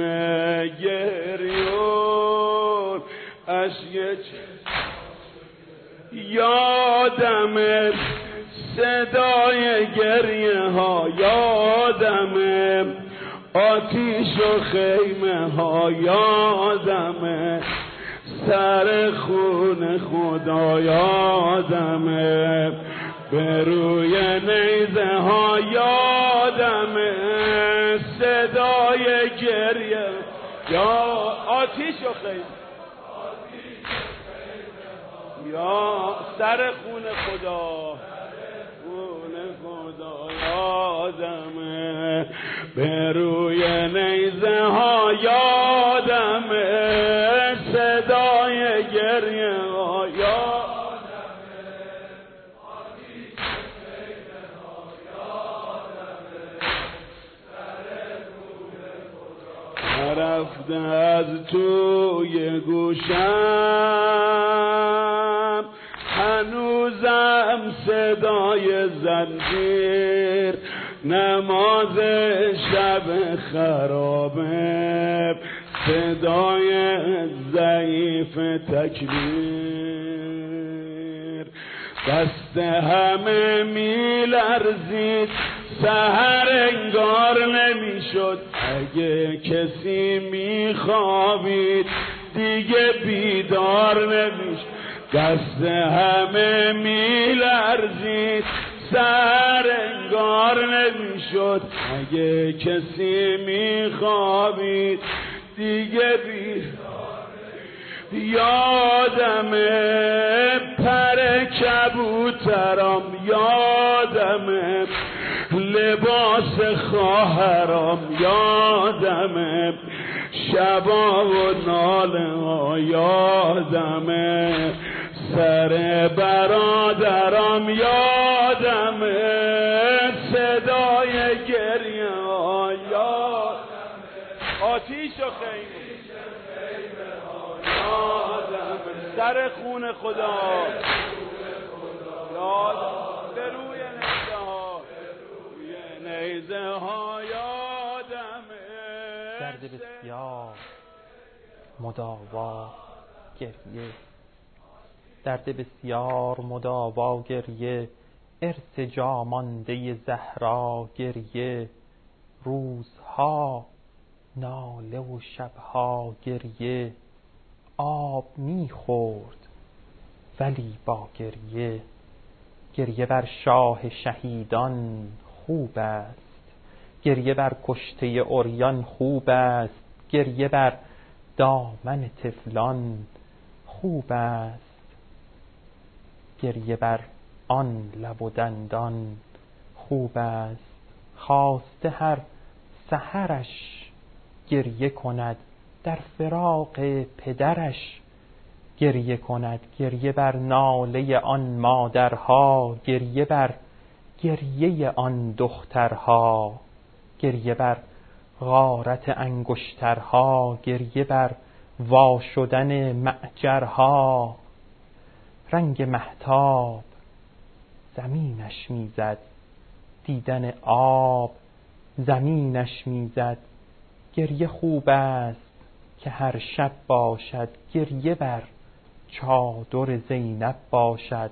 گریون اشک چشماشو گرفت. یادمه صدای گریه ها، یادمه آتیش و خیمه ها، یادمه سر خون خدا، یادمه به روی نیزه ها، یادمه صدای گریه یا آتیش و خیمه یا سر خون خدا، خون خدا یادمه به روی نیزه ها، یادمه صدای گریه ها، یادمه آتیش خیمه ها، یادمه سر خون خدا رفته از توی گوشم. هنوزم صدای زنجیر نماز شب خرابه، صدای ضعیف تکبیر. دست همه میلرزید سحر انگار نمیشد. اگه کسی میخوابید دیگه بیدار نمیشد. دست همه میلرزید سحر انگار نمیشد. اگه کسی میخوابید دیگه بیدار نمیشد. یادمه پر کبوترام، یادمه لباس خواهرام، یادمه شبا و ناله ها، یادمه سر برادرام، یادمه صدای گریه ها، یادمه آتیش و خیمه، یادمه سر خون خدا، یادمه به روی نیزه ها، روی نیزه ها یادمه درد بسیار مداوا گریه، درد بسیار مداوا گریه، ارث جا مانده زهرا گریه. روزها ناله و شبها گریه، آب میخورد ولی با گریه. گریه بر شاه شهیدان خوب است، گریه بر کشته عریان خوب است. گریه بر دامن طفلان خوب است، گریه بر آن لب و دندان خوب است. خواسته هر سحرش گریه کند، در فراق پدرش گریه کند. گریه بر ناله آن مادرها، گریه بر گریه آن دخترها. گریه بر غارت انگشترها، گریه بر وا شدن معجرها. رنگ مهتاب زمینش میزد، دیدن آب زمینش میزد. گریه خوب است که هر شب باشد، گریه بر چادر زینب باشد.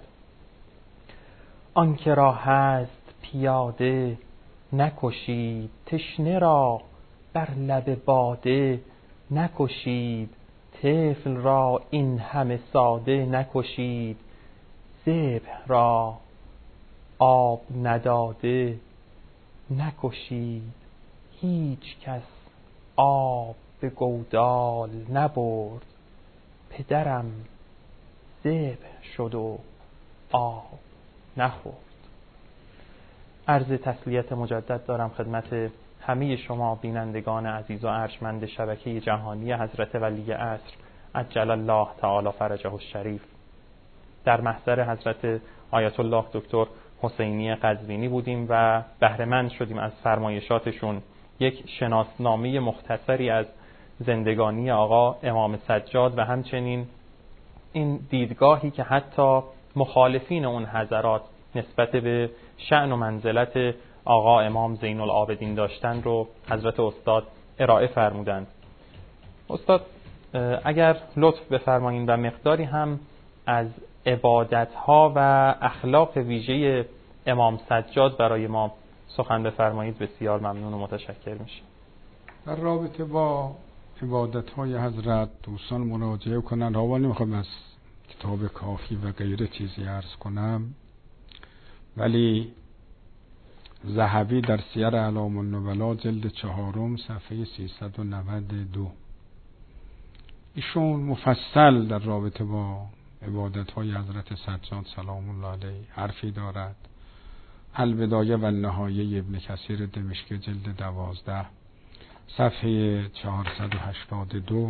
آن که را هست پیاده نکشید، تشنه را بر لب باده نکشید. طفل را این همه ساده نکشید، ذبح را آب نداده نکشید. هیچ کس آب به گودال نبرد، پدرم ذبح شد و آب نخورد. عرض تسلیت مجدد دارم خدمت همه شما بینندگان عزیز و ارجمند شبکه جهانی حضرت ولی عصر عجل الله تعالی فرجه الشریف. در محضر حضرت آیت الله دکتر حسینی قزوینی بودیم و بهره مند شدیم از فرمایشاتشون. یک شناسنامه مختصری از زندگانی آقا امام سجاد و همچنین این دیدگاهی که حتی مخالفین اون حضرات نسبت به شأن و منزلت آقا امام زین العابدین داشتن رو حضرت استاد ارائه فرمودند. استاد اگر لطف بفرمایید و مقداری هم از عبادت‌ها و اخلاق ویژه امام سجاد برای ما سخن بفرمایید بسیار ممنون و متشکر میشم. در رابطه با عبادت‌های حضرت دوستان مراجعه کنن. حالا نمیخوام از کتاب کافی و غیره چیزی عرض کنم، ولی ذهبی در سیر اعلام النبلا جلد چهارم صفحه سیصد و نود و دو ایشون مفصل در رابطه با عبادت‌های حضرت سجاد سلام الله علیه حرفی دارد. البدایه و نهایه ابن کثیر دمشقی جلد دوازده صفحه چهارصد و هشتاد و دو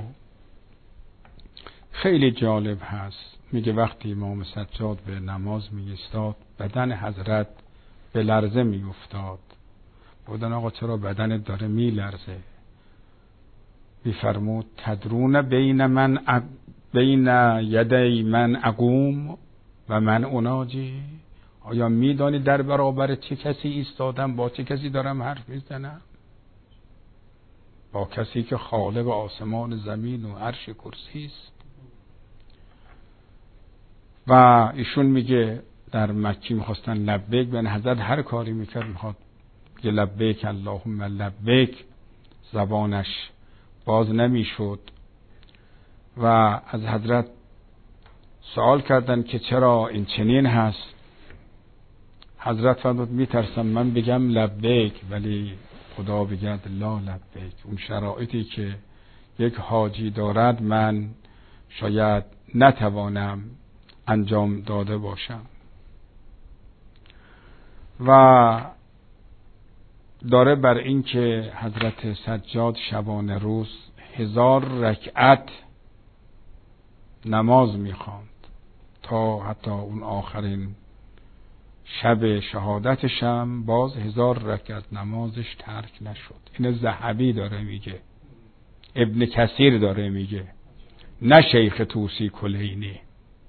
خیلی جالب هست. میگه وقتی امام سجاد به نماز می ایستاد بدن حضرت به لرزه می افتاد. بودن آقا چرا بدنت داره می لرزه؟ میفرمود تدرون بین من اق... بین یدی من اقوم و من اناجی. آیا میدانی در برابر چه کسی ایستادم؟ با چه کسی دارم حرف میزنم؟ با کسی که خالق آسمان زمین و عرش کرسی است. و ایشون میگه در مکی میخواستن لبیک، به حضرت هر کاری میکرد میخواد یه لبیک اللهم لبیک، زبانش باز نمیشد و از حضرت سوال کردن که چرا این چنین هست. حضرت فرمود میترسم من بگم لبیک ولی خدا بگد لا لبیک. اون شرایطی که یک حاجی دارد من شاید نتوانم انجام داده باشم. و داره بر این که حضرت سجاد شبانه روز هزار رکعت نماز میخواند تا حتی اون آخرین شب شهادتشم باز هزار رکعت نمازش ترک نشد. این ذهبی داره میگه، ابن کثیر داره میگه، نه شیخ طوسی کلینی.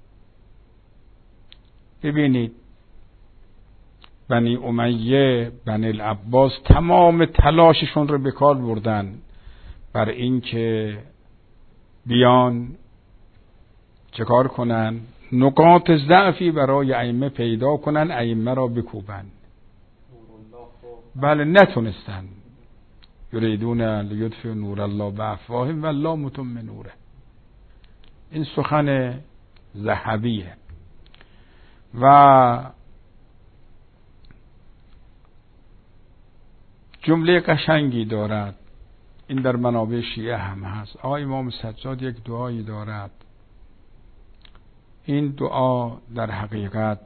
ببینید بنی امیه بنی العباس تمام تلاششون رو به کار بردن بر این که بیان چه کار کنن؟ نقاط ضعفی برای ائمه پیدا کنن، ائمه را بکوبن. بله نتونستن. یریدون لیطفئوا نور الله بافواههم والله متم نوره. این سخن ذهبیه. و جمله قشنگی دارد، این در منابع شیعه هم هست. آقای امام سجاد یک دعایی دارد، این دعا در حقیقت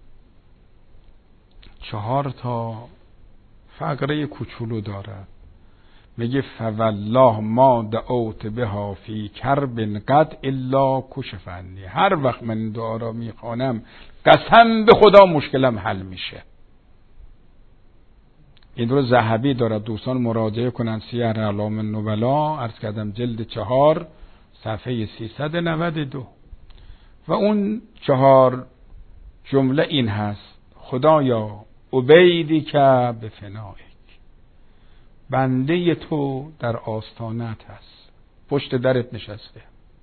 چهار تا فقره کوچولو دارد. میگه فوالله ما دعوت بها فی کرب قد الا کشف عنی. هر وقت من این دعا را میخوانم قسم به خدا مشکلم حل میشه. این رو ذهبی دارد. دوستان مراجعه کنن سیر اعلام النبلا، عرض کردم جلد چهار صفحه سیصد و نود و دو. و اون چهار جمله این هست: خدایا عبیدی که به فنایک، بنده تو در آستانت هست، پشت درت نشسته.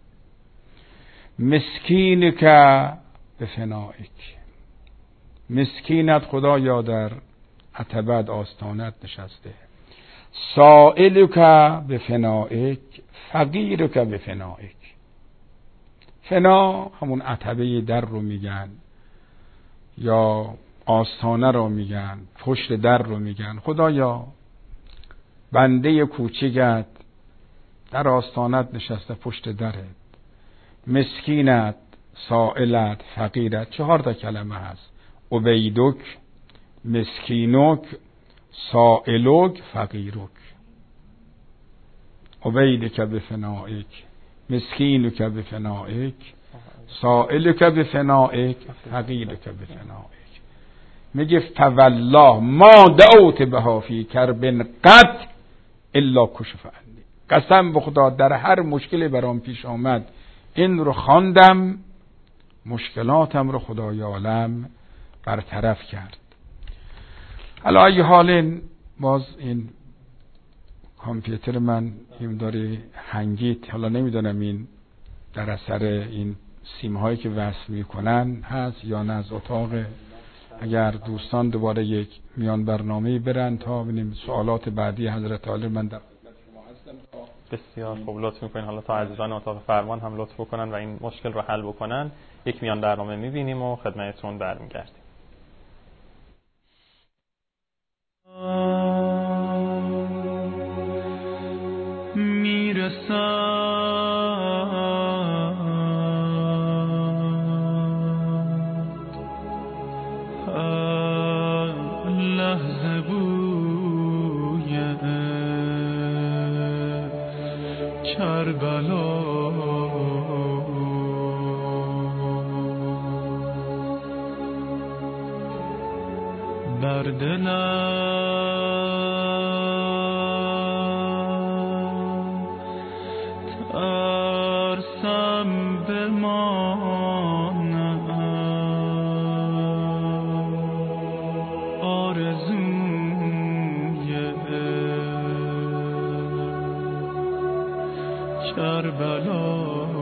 مسکین که به فنایک، مسکینت خدایا در عتبت آستانت نشسته. سائل که به فنایک، فقیر که به فنایک. فنا همون عتبه در رو میگن یا آستانه رو میگن، پشت در رو میگن. خدایا بنده کوچیکت در آستانت نشسته، پشت درت، مسکینت، سائلت، فقیرت. چهار تا کلمه هست: عبیدک، مسکینک، سائلک، فقیرک. عبیدک به فنائک، مسکینک بفنائک سائلک بفنائک فقیرک بفنائک. میگه فوالله ما دعوت بها فی کرب قط الا کشف عنی. قسم به خدا در هر مشکلی برام پیش آمد این رو خواندم، مشکلاتم رو خدای عالم برطرف کرد. حالا ای حال باز این کامپیوتر من این داره هنگید، حالا نمیدونم این در اثر این سیم هایی که وصل میکنن هست یا نه از اتاق. اگر دوستان دوباره یک میان برنامه برن تا ببینیم سوالات بعدی حضرت عالی من در خدمت شما هستم. بسیار خوب، لطف میکنین حالا تا عزیزان اتاق فرمان هم لطف بکنن و این مشکل رو حل بکنن. یک میان برنامه میبینیم و خدمتتون برمیگردیم. میرسم لحظه بوی کربلا بر دلم ترسم بمانم آرزوی کربلا.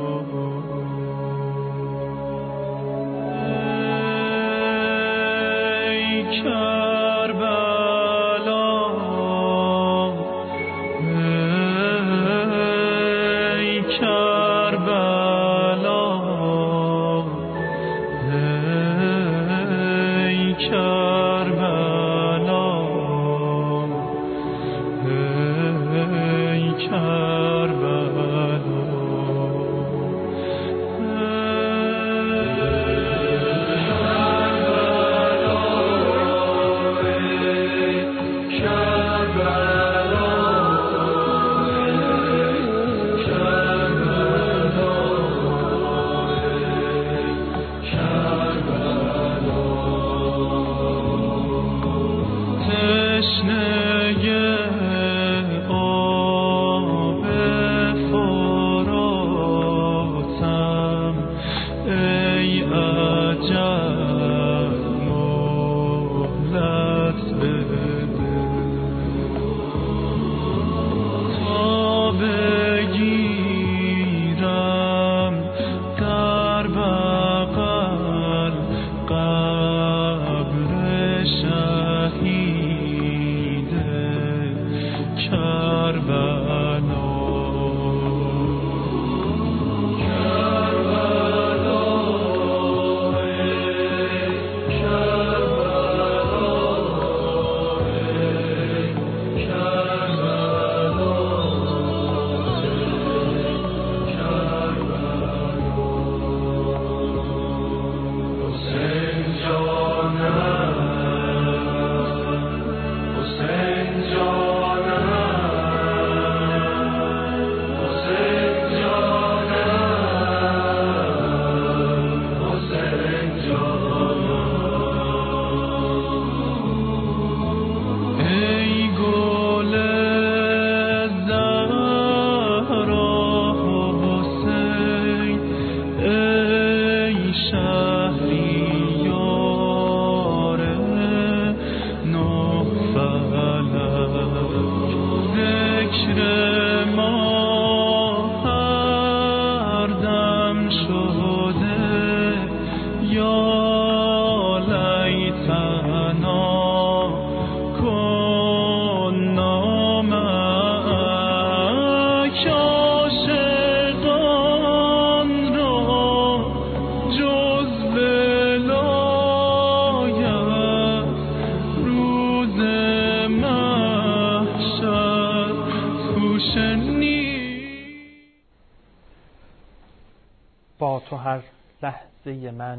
با تو هر لحظه من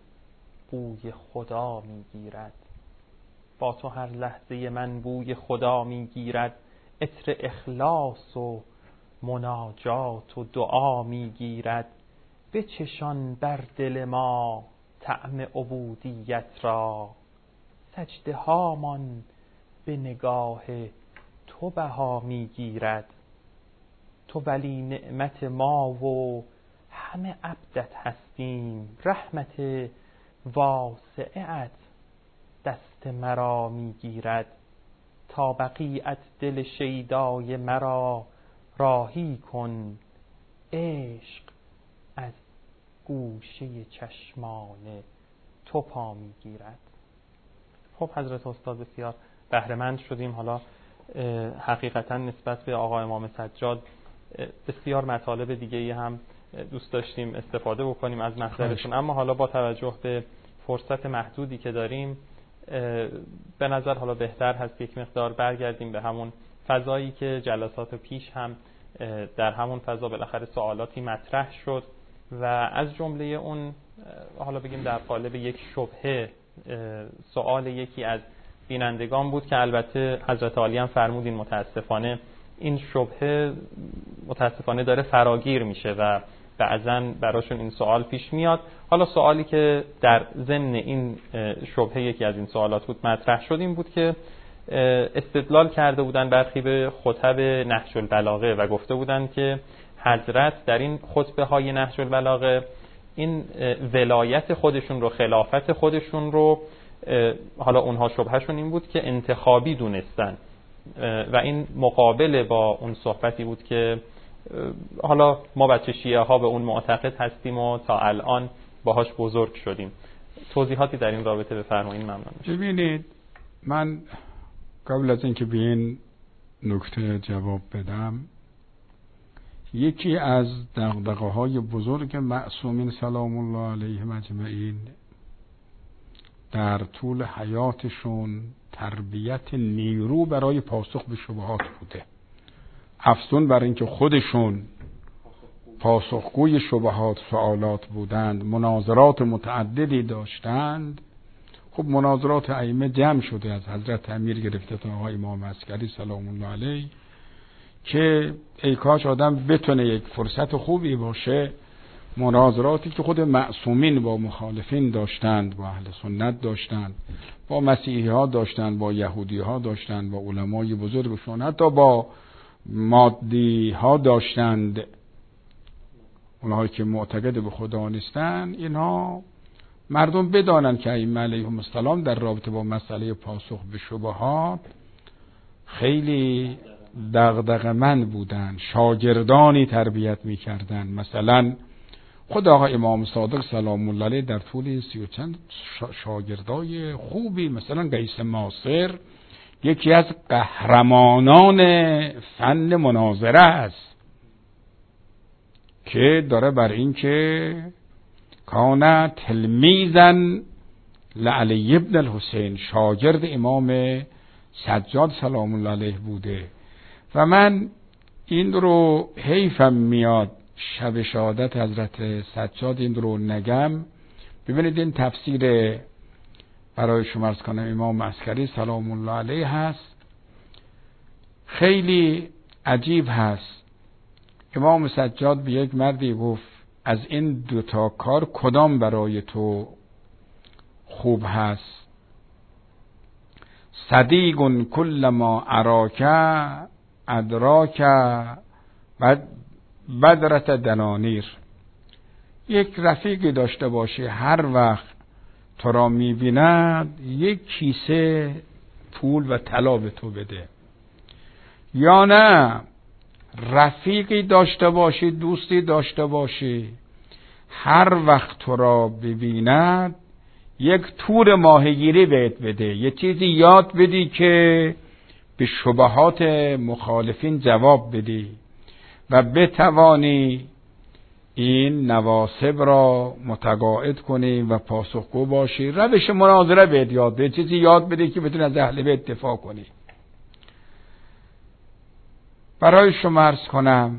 بوی خدا میگیرد، با تو هر لحظه من بوی خدا میگیرد، عطر اخلاص و مناجات و دعا میگیرد. بچشان بر دل ما طعم عبودیت را، سجده هامان به نگاه تو بها میگیرد. تو ولی نعمت ما و همه عبدت هستیم، رحمت واسعت دست مرا میگیرد. تا بقیت دل شیدای مرا راهی کن، عشق از گوشه چشمان تو پا میگیرد. خب حضرت استاد بسیار بهره‌مند شدیم. حالا حقیقتا نسبت به آقا امام سجاد بسیار مطالب دیگه‌ای هم دوست داشتیم استفاده بکنیم از محضرشون، اما حالا با توجه به فرصت محدودی که داریم به نظر حالا بهتر هست یک مقدار برگردیم به همون فضایی که جلسات پیش هم در همون فضا بالاخره سوالاتی مطرح شد و از جمله اون حالا بگیم در قالب یک شبهه سوال یکی از بینندگان بود که البته حضرت عالی هم فرمودین متاسفانه این شبهه متاسفانه داره فراگیر میشه و بعضا براشون این سوال پیش میاد. حالا سوالی که در ضمن این شبهه یکی از این سوالات بود مطرح شد این بود که استدلال کرده بودن برخی به خطب نهج البلاغه و گفته بودن که حضرت در این خطبه های نهج البلاغه این ولایت خودشون رو، خلافت خودشون رو، حالا اونها شبهشون این بود که انتخابی دونستن و این مقابل با اون صحبتی بود که حالا ما بچه شیعه ها به اون معتقد هستیم و تا الان باهاش بزرگ شدیم. توضیحاتی در این رابطه بفرمایید ممنون میشم. ببینید من قبل از اینکه به این نکته جواب بدم یکی از دغدغه‌های بزرگ معصومین سلام الله علیهم اجمعین در طول حیاتشون تربیت نیرو برای پاسخ به شبهات بوده. افزون بر اینکه خودشون پاسخگوی شبهات سوالات بودند، مناظرات متعددی داشتند. خب مناظرات ائمه جمع شده از حضرت امیر گرفته تا آقای امام عسکری سلام الله علیه که ای کاش آدم بتونه یک فرصت خوبی باشه مناظراتی که خود معصومین با مخالفین داشتند، با اهل سنت داشتند، با مسیحی ها داشتند، با یهودی ها داشتند، با علمای بزرگشون، حتی با مادی ها داشتند، اونهایی که معتقد به خدا نیستند. اینها مردم بدانند که ائمه علیهم السلام در رابطه با مسئله پاسخ به شبهات خیلی دغدغه‌مند بودند، شاگردانی تربیت می‌کردند. مثلا خود آقا امام صادق سلام الله علیه در طول این سی و چند شاگردای خوبی، مثلا قیس ماسر یکی از قهرمانان فن مناظره است که داره بر این که کان تلمیذا لعلی ابن الحسین، شاگرد امام سجاد سلام الله علیه بوده. و من این رو حیفم میاد شب شهادت حضرت سجاد این رو نگم. ببینید این تفسیر برای شما عرض کنم امام عسکری سلام الله علیه هست، خیلی عجیب هست. امام سجاد به یک مردی گفت از این دوتا کار کدام برای تو خوب هست؟ صدیق کل ما اراک ادراک بدرت دنانیر. یک رفیقی داشته باشی هر وقت تو را میبیند یک کیسه پول و طلا به تو بده، یا نه رفیقی داشته باشی، دوستی داشته باشی هر وقت تو را ببیند یک تور ماهیگیری بهت بده، یه چیزی یاد بدی که به شبهات مخالفین جواب بدی و بتوانی این نواسب را متقاعد کنی و پاسخگو باشی. روش مناظره بهت یاد بده، چیزی یاد بده که بتونی از اهل بیت دفاع کنی. برای شما عرض کنم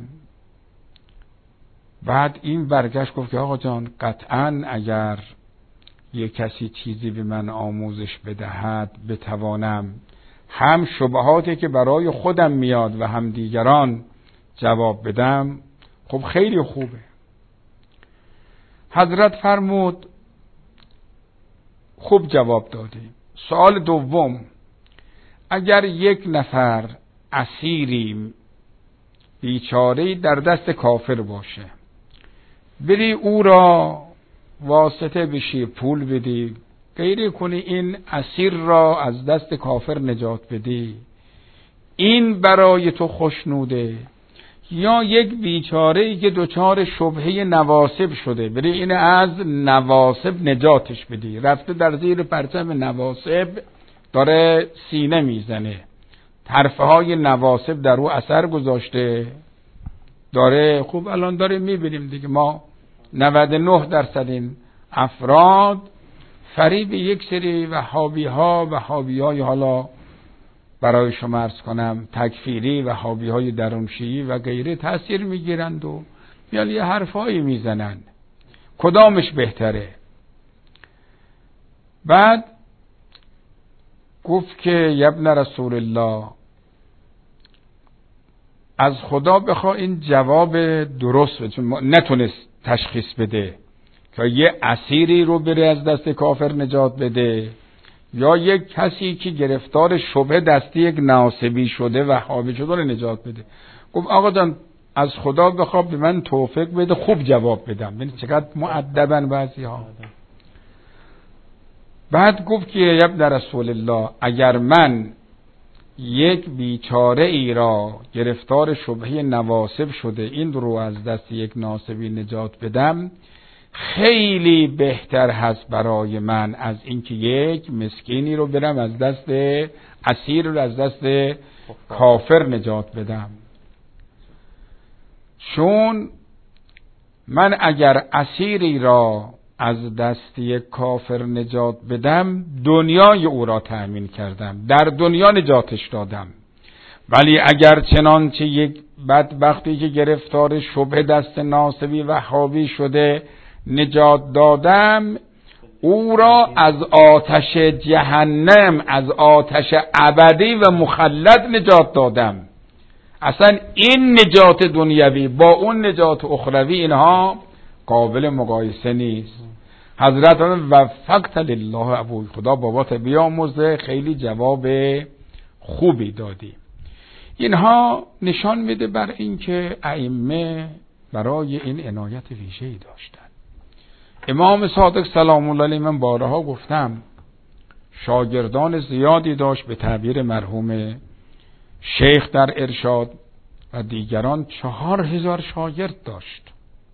بعد این برگشت گفت که آقا جان قطعاً اگر یک کسی چیزی به من آموزش بدهد بتوانم هم شبهاتی که برای خودم میاد و هم دیگران جواب بدم؟ خب خیلی خوبه. حضرت فرمود خوب جواب دادی. سوال دوم، اگر یک نفر اسیری بیچاره‌ای در دست کافر باشه، بری او را واسطه بشی، پول بدی، غیره کنی، این اسیر را از دست کافر نجات بدی، این برای تو خوشنوده؟ یا یک بیچاره‌ای که دچار شبهه نواسب شده، بری این از نواسب نجاتش بدی، رفته در زیر پرچم نواسب داره سینه میزنه، حرفه های نواسب در او اثر گذاشته داره. خوب الان داره میبینیم دیگه، ما نود و نه درصد این افراد فریب یک سری وهابی ها وهابی های حالا برای شما عرض کنم تکفیری وهابی های درونشیعی و غیره تأثیر میگیرند و میان یه حرفایی میزنند. کدامش بهتره؟ بعد گفت که یبن رسول الله، از خدا بخوا این جواب درست بده، چون نتونست تشخیص بده که یه اسیری رو بره از دست کافر نجات بده یا یک کسی که گرفتار شبه دستی یک ناصبی شده و وهابی شده رو نجات بده. گفت آقا جان از خدا بخوا به من توفیق بده خوب جواب بدم. ببین چقدر مؤدبن بعضی ها. بعد گفت که یا ابن رسول الله، اگر من یک بیچاره ای را گرفتار شبهه نواسب شده این رو از دست یک ناصبی نجات بدم، خیلی بهتر هست برای من از اینکه یک مسکینی رو برم از دست اسیر رو از دست کافر نجات بدم. چون من اگر اسیری را از دست یک کافر نجات بدم، دنیای او را تأمین کردم، در دنیا نجاتش دادم. ولی اگر چنانچه یک بدبختی که گرفتار شبه دست ناصبی وهابی شده نجات دادم، او را از آتش جهنم، از آتش ابدی و مخلد نجات دادم. اصلا این نجات دنیوی با اون نجات اخروی اینها قابل مقایسه نیست. حضرت وفقت لله ابوی، خدا بابات بیامرزه، خیلی جواب خوبی دادی. اینها نشان میده بر این که ائمه برای این عنایت ویژه‌ای داشتن. امام صادق سلام الله علیه، من بارها گفتم، شاگردان زیادی داشت، به تعبیر مرحوم شیخ در ارشاد و دیگران چهار هزار شاگرد داشت.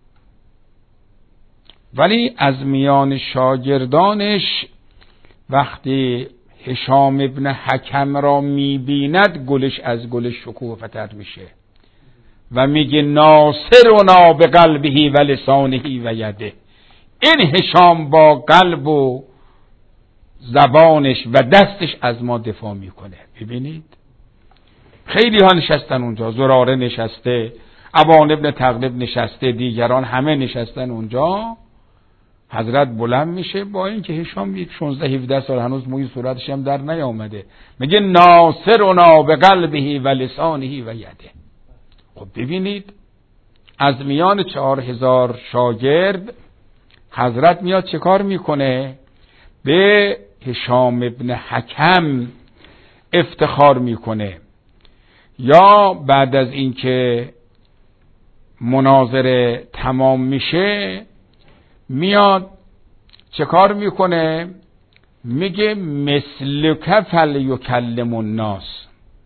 ولی از میان شاگردانش وقتی هشام ابن حکم را میبیند گلش از گلش شکوفتر میشه و میگه ناصرنا به قلبه و لسانه و یده. این هشام با قلب و زبانش و دستش از ما دفاع میکنه. ببینید خیلی ها نشستن اونجا، زراره نشسته، ابان ابن تغلب نشسته، دیگران همه نشستن اونجا. حضرت بلند میشه، با اینکه هشام یک شانزده هفده سال هنوز موی صورتش هم در نیامده، میگه ناصرنا به قلبه و لسانه و یده. خب ببینید از میان چهار هزار شاگرد حضرت میاد چه کار میکنه؟ به هشام ابن حکم افتخار میکنه. یا بعد از اینکه مناظره تمام میشه میاد چه کار میکنه؟ میگه مثلک فلیکلم الناس،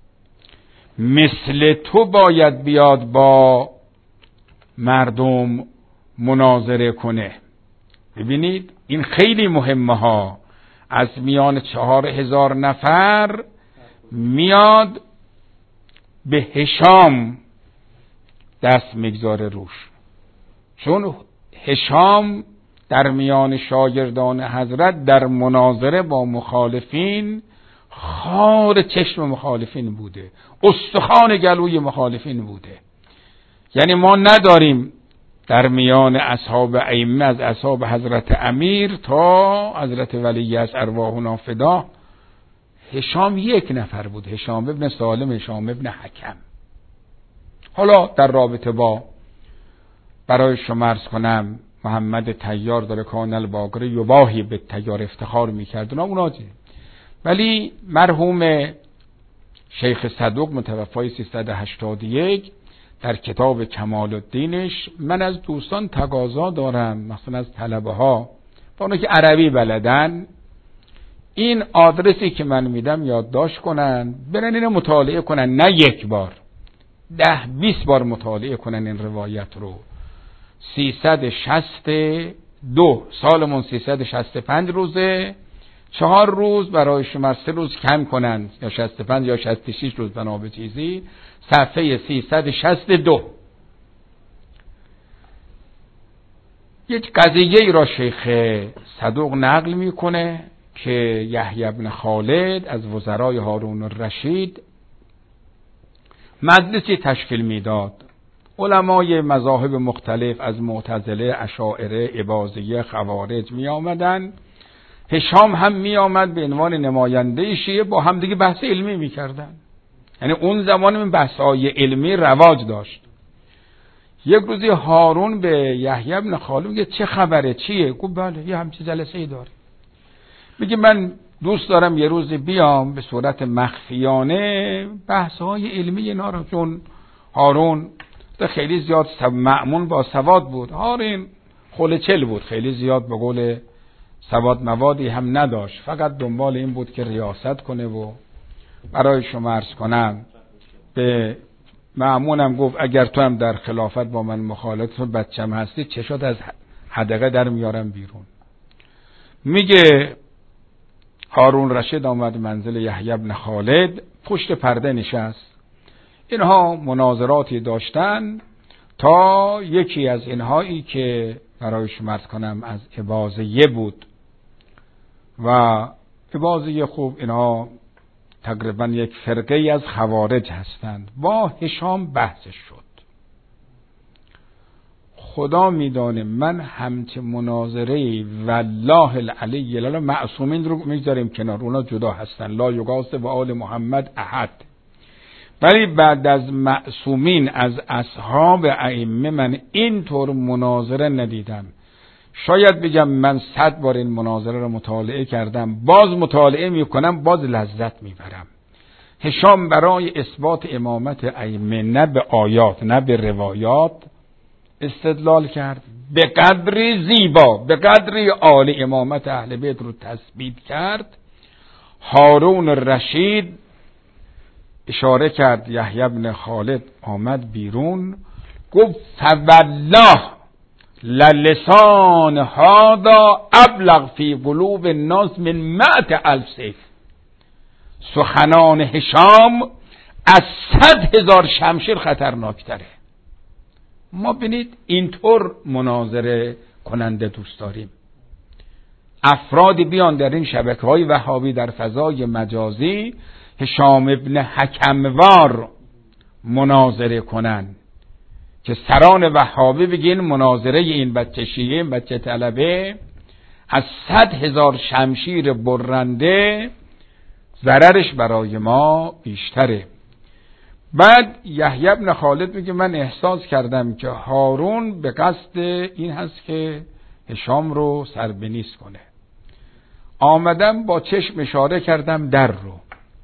مثل تو باید بیاد با مردم مناظره کنه. ببینید این خیلی مهمه ها. از میان چهار هزار نفر میاد به هشام دست میگذاره روش، چون هشام در میان شاگردان حضرت در مناظره با مخالفین خار چشم مخالفین بوده، استخوان گلوی مخالفین بوده. یعنی ما نداریم در میان اصحاب ائمه از اصحاب حضرت امیر تا حضرت ولی از ارواحنا فدا، هشام یک نفر بود، هشام ابن سالم، هشام ابن حکم. حالا در رابطه با برای شما عرض کنم محمد طیار داره کان الباقر یباهی به طیار افتخار میکرد اونا چی؟ ولی مرحوم شیخ صدوق متوفای سیصد و هشتاد و یک در کتاب کمال الدینش، من از دوستان تقاضا دارم، مثلا از طلبه ها با اونها که عربی بلدن، این آدرسی که من میدم یادداشت کنن، برن اینو مطالعه کنن، نه یک بار، ده بیست بار مطالعه کنن این روایت رو. سیصد و شصت و دو سالمون سیصد و شصت و پنج روزه، چهار روز برای شما سه روز کم کنن، یا شصت و پنج یا شصت و شش روز بنا به چیزی. صفحه سیصد و شصت و دو یک قضیه ای را شیخ صدوق نقل میکنه که یحیی بن خالد از وزرای هارون الرشید مجلسی تشکیل میداد. علمای مذاهب مختلف از معتزله، اشاعره، اباضیه، خوارج می آمدن. هشام هم می آمد به عنوان نماینده شیعه، با هم دیگه بحث علمی می کردن. یعنی اون زمان این بحث‌های علمی رواج داشت. یک روزی هارون به یحیی بن خالد میگه چه خبره، چیه؟ گفت بله یه همچین جلسه‌ای داریم. میگه من دوست دارم یه روزی بیام به صورت مخفیانه بحث‌های علمی اینا رو، چون هارون خیلی زیاد مأمون با سواد بود، هارون خلچل بود، خیلی زیاد به قول سواد موادی هم نداشت، فقط دنبال این بود که ریاست کنه. و برای شما عرض کنم به مأمونم گفت اگر تو هم در خلافت با من مخالفت و بچم هستی چشات از حدقه در میارم بیرون. میگه هارون رشید آمد منزل یحیی بن خالد، پشت پرده نشست. اینها مناظراتی داشتن تا یکی از اینهایی که برای شما عرض کنم از اباضیه بود و اباضیه خوب اینها تقریبا یک فرقه ای از خوارج هستند، با هشام بحثش شد. خدا میدانه من همچه مناظره والله العلی الاعلی، معصومین رو میذاریم کنار، اونا جدا هستن، لا یغاث و آل محمد احد، ولی بعد از معصومین از اصحاب ائمه من اینطور مناظره ندیدم. شاید بگم من صد بار این مناظره رو مطالعه کردم، باز مطالعه میکنم باز لذت میبرم. هشام برای اثبات امامت ائمه نه به آیات نه به روایات استدلال کرد، به قدری زیبا به قدری عالی امامت اهل بیت رو تثبیت کرد. هارون رشید اشاره کرد، یحیی بن خالد آمد بیرون، گفت فوالله للسان هذا ابلغ فی قلوب الناس من مئة الف سیف. سخنان هشام از صد هزار شمشیر خطرناکتره. ما ببینید اینطور مناظره کننده دوست داریم. افرادی بیان در این شبکه‌های وهابی در فضای مجازی هشام ابن حکموار مناظره کنن که سران وهابی بگین مناظره این بچه شیعه، این بچه طلبه از صد هزار شمشیر برنده ضررش برای ما بیشتره. بعد یحیی بن خالد میگه من احساس کردم که هارون به قصد این هست که هشام رو سربنیست کنه. آمدم با چشم اشاره کردم در رو.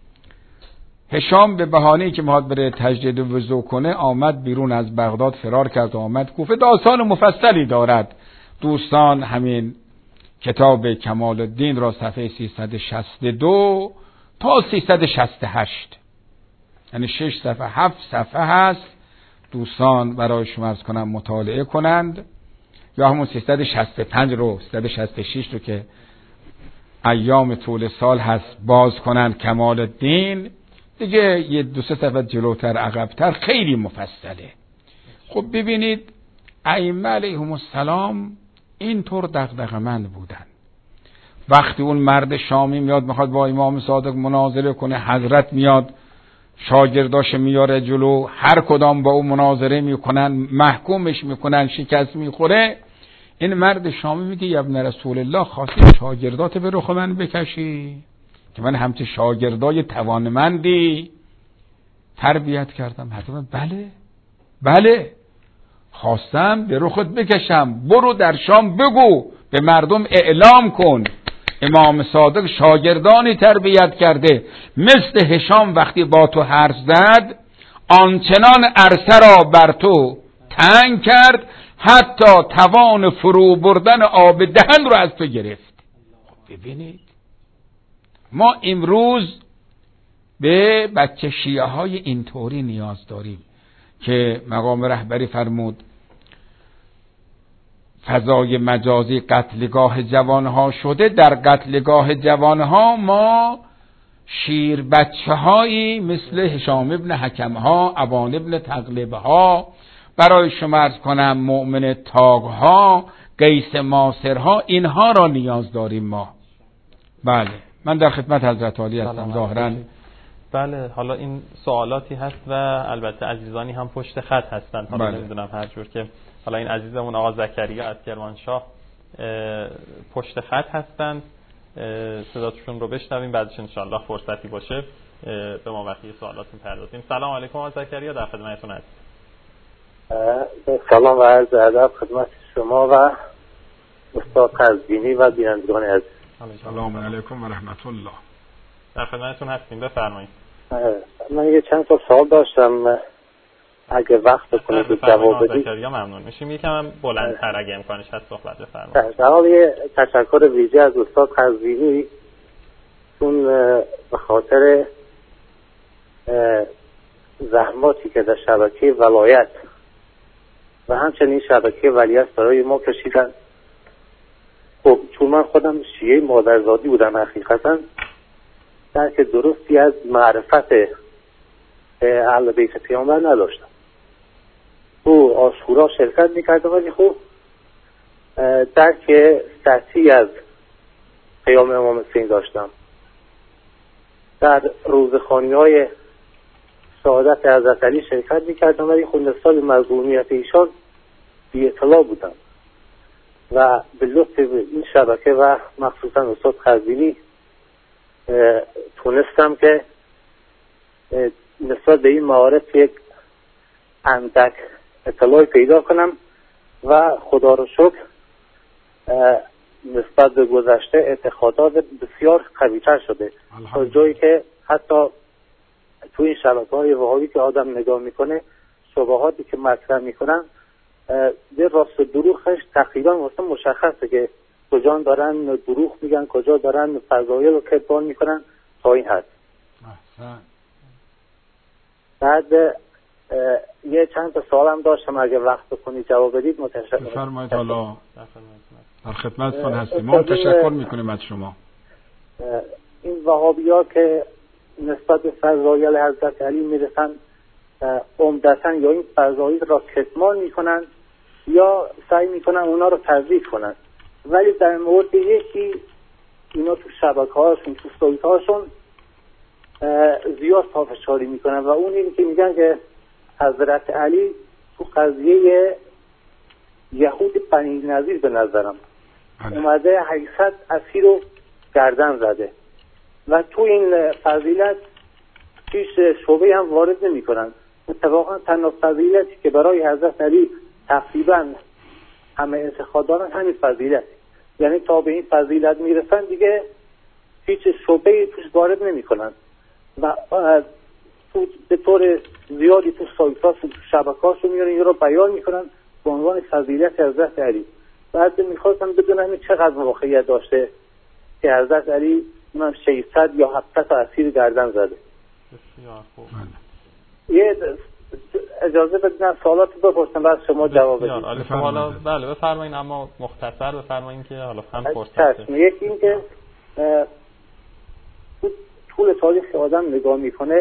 هشام به بهانه‌ای که میخواد بره تجدید وضو کنه آمد بیرون، از بغداد فرار کرد و آمد کوفه. داستان مفصلی دارد. دوستان همین کتاب کمال الدین را صفحه سیصد و شصت و دو تا سیصد و شصت و هشت، یعنی شش صفحه هفت صفحه هست، دوستان برای شما عرض کنم مطالعه کنند، یا همون سیصد و شصت و پنج رو سیصد و شصت و شش رو که ایام طول سال هست باز کنند. کمال الدین دیگه یه دو سه صفحه جلوتر عقبتر خیلی مفصله. خب ببینید ائمه علیهم السلام اینطور دغدغه‌مند بودن. وقتی اون مرد شامی میاد میخواد با امام صادق مناظره کنه، حضرت میاد شاگرداش میاره جلو، هر کدام با اون مناظره میکنن، محکومش میکنن، شکست میخوره. این مرد شامی میگه یا ابن رسول الله خواستی شاگردات به رخ من بکشی که من همچه شاگردای توانمندی تربیت کردم؟ حتما بله. بله، خواستم به رخت بکشم، برو در شام بگو، به مردم اعلام کن امام صادق شاگردانی تربیت کرده مثل هشام وقتی با تو حرف زد آنچنان عرصه را بر تو تنگ کرد حتی توان فرو بردن آب دهن رو از تو گرفت. ببینید ما امروز به بچه شیعه های اینطوری نیاز داریم که مقام رهبری فرمود فضای مجازی قتلگاه جوانها شده. در قتلگاه جوانها ما شیر بچه هایی مثل هشام ابن حکم ها، عوان ابن تغلب ها، برای شما عرض کنم مؤمن تاغ ها، قیس ماسر ها، اینها را نیاز داریم ما. بله من در خدمت حضرت عالی هستم ظاهراً. بله حالا این سوالاتی هست و البته عزیزانی هم پشت خط هستن. حالا بله. نمیدونم هر جور که حالا این عزیزمون آقا زکریا از کرمانشاه پشت خط هستن، صداتشون رو بشنویم، بعدش انشالله فرصتی باشه به ما وقتی سوالات می‌پردازیم. سلام علیکم آقا زکریا، در خدمتتون هستم. سلام و عرض ادب خدمت شما و استاد قزوینی و بینندگان عزیز. سلام علیکم و رحمت الله. در خدمتتون هستیم، بفرمایید. من یه چند تا سوال داشتم اگه وقت بکنید جواب بدید. زکریا ممنون میشیم. یکم هم بلندتر اگه امکانش هست صحبت بفرمایید. در حال یه تشکر ویژه از استاد قزوینی چون به خاطر زحماتی که در شبکه ولایت و همچنین شبکه ولیعصر برای ما کشیدن. خب چون من خودم شیعه مادرزادی بودم حقیقتا درک درستی از معرفت اهل بیت پیامبر نداشتم. تو عاشورا شرکت میکردم ولی خب درک سطحی از قیام امام حسین داشتم. در روزخوانی های شهادت حضرت علی شرکت میکردم ولی خب نسبت به مظلومیت ایشان بی اطلاع بودم و به لطف این شبکه و مخصوصا استاد قزوینی تونستم که نسبت به این معارف یک اندک اطلاعی پیدا کنم و خدا رو شکر نسبت به گذشته اعتقادات بسیار قوی‌تر شده تا جایی که حتی تو این شبکه‌های وهابی که آدم نگاه میکنه شبهاتی که مطرح میکنن به راست و دروغش تقریبا واسه مشخصه که کجا دارن دروغ میگن کجا دارن فضایل رو کتمان میکنن تا این حد. بعد یه چند تا سوالم داشتم اگه وقت بکنید جواب بدید متشکرم. بفرمایید. حالا در خدمتتون هستیم. ما تشکر میکنیم از شما. این وهابی‌ها که نسبت به فضایل حضرت علی میرسن عمدتاً یا این فضایل را کتمان میکنن یا سعی میکنن اونا رو تضعیف کنن ولی در مورد یکی اینا تو شبکه‌هاشون تو سایت‌هاشون زیاد پافشاری میکنن و اون اینی که میگن که حضرت علی تو قضیه یهود بنی نظیر به نظرم اومده هشتصد اسیر رو گردن زده و تو این فضیلت هیچ شعبه هم وارد نمی کنن. اتفاقا تنها فضیلتی که برای حضرت علی تقریبا همه اعتقاد دارن همین فضیلت، یعنی تا به این فضیلت میرسن دیگه هیچ شعبه توش وارد نمی کنن و تو به طور زیادی تو سایت‌هاشون تو شبکه‌هاشون میارن این رو بیان میکنن به عنوان فضیلت حضرت علی. بعد میخواستم بدونم چقدر واقعیت داشته که حضرت علی اونم ششصد یا هفتصد اسیر گردن زده. بسیار خوب. یه اجازه بدین سوالات رو بپرسم بعد شما جواب بدید. بسیار خب حالا بله بفرمایید اما مختصر بفرمایید که حالا هم فرصت. یکی این که طول تاریخ آدم نگاه میکنه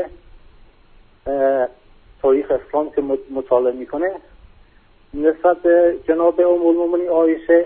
تاریخ اسلام که مطالعه میکنه نسبت به جناب ام المؤمنین عایشه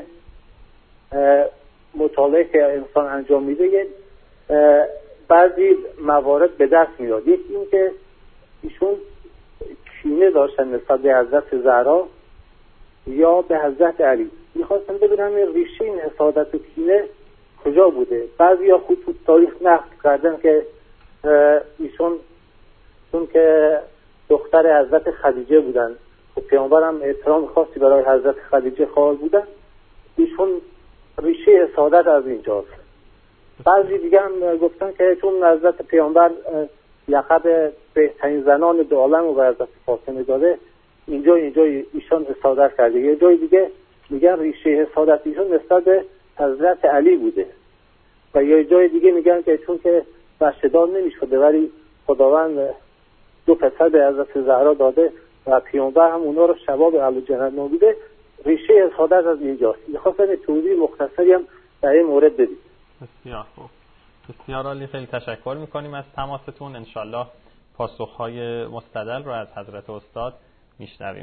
مطالعه که انسان انجام میده بعضی موارد به دست میاد. یکی این که ایشون کینه داشتن نسبت به حضرت زهرا یا به حضرت علی. میخواستم ببینم ریشه این حسادت و کینه کجا بوده. بعضی یا خود تو تاریخ نقل کردن که ایشون چون که دختر حضرت خدیجه بودن پیامبر هم احترام خاصی برای حضرت خدیجه قائل بودن، ایشون ریشه حسادت از اینجاست. بعضی دیگه هم گفتن که چون حضرت پیامبر لقب بهترین زنان دو عالم رو به حضرت فاطمه داده، اینجا اینجا ایشان حسادت کرده. یه جای دیگه میگن ریشه حسادت ایشون نسبت به حضرت علی بوده و یه جای دیگه میگن که چون که بچه‌دار نمیشده ولی خداوند دو پسر به حضرت زهرا داده و پیامبر هم اونا رو شباب اهل جنت نامیده، ریشه حسادت از اینجاست. می‌خواستم توضیح مختصری هم در این مورد بدید. بسیار خوب، بسیار عالی، خیلی تشکر میکنیم از تماستون. انشالله پاسخهای مستدل رو از حضرت استاد میشنویم.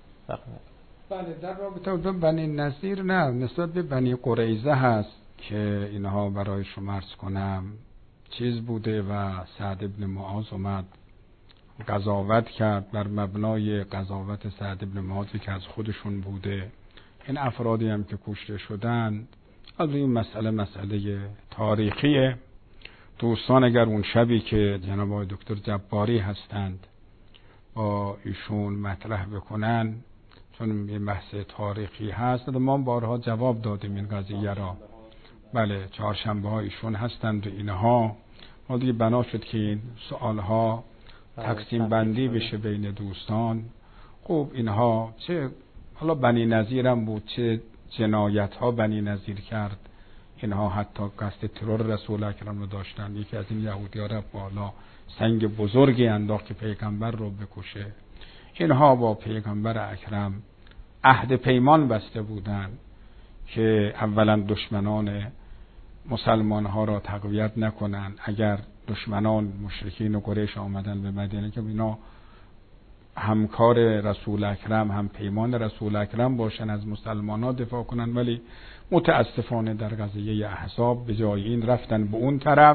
بله، در رابطه با بنی نظیر نه، نسبت به بنی قریظه هست که اینها برای شما عرض کنم چیز بوده و سعد ابن معاذ اومد قضاوت کرد بر مبنای قضاوت سعد ابن معاذی که از خودشون بوده. این افرادی هم که کشته شدند، از این مسئله مسئله تاریخیه. دوستان اگر اون شبی که جناب آقای دکتر جباری هستند با ایشون مطرح بکنن، چون یه بحث تاریخی هست، ما بارها جواب دادیم این قضیه را. بله، چهارشنبه ها ایشون هستند و اینها، ما دیگه بنا شد که این سوالها تقسیم بندی بشه بین دوستان. خب اینها چه حالا بنی نظیر هم بود، چه جنایت ها بنی نظیر کرد، اینها حتی قصد ترور رسول اکرم رو داشتن. یکی از این یهودی ها رفت بالا سنگ بزرگی انداخت که پیغمبر رو بکشه. اینها با پیغمبر اکرم عهد پیمان بسته بودند که اولا دشمنان مسلمان ها را تقویت نکنن. اگر دشمنان مشرکین و قریش آمدن به مدینه که اینا همکار رسول اکرم، هم پیمان رسول اکرم باشن، از مسلمان ها دفاع کنن. ولی متاسفانه در قضیه احزاب به جای این رفتن به اون طرف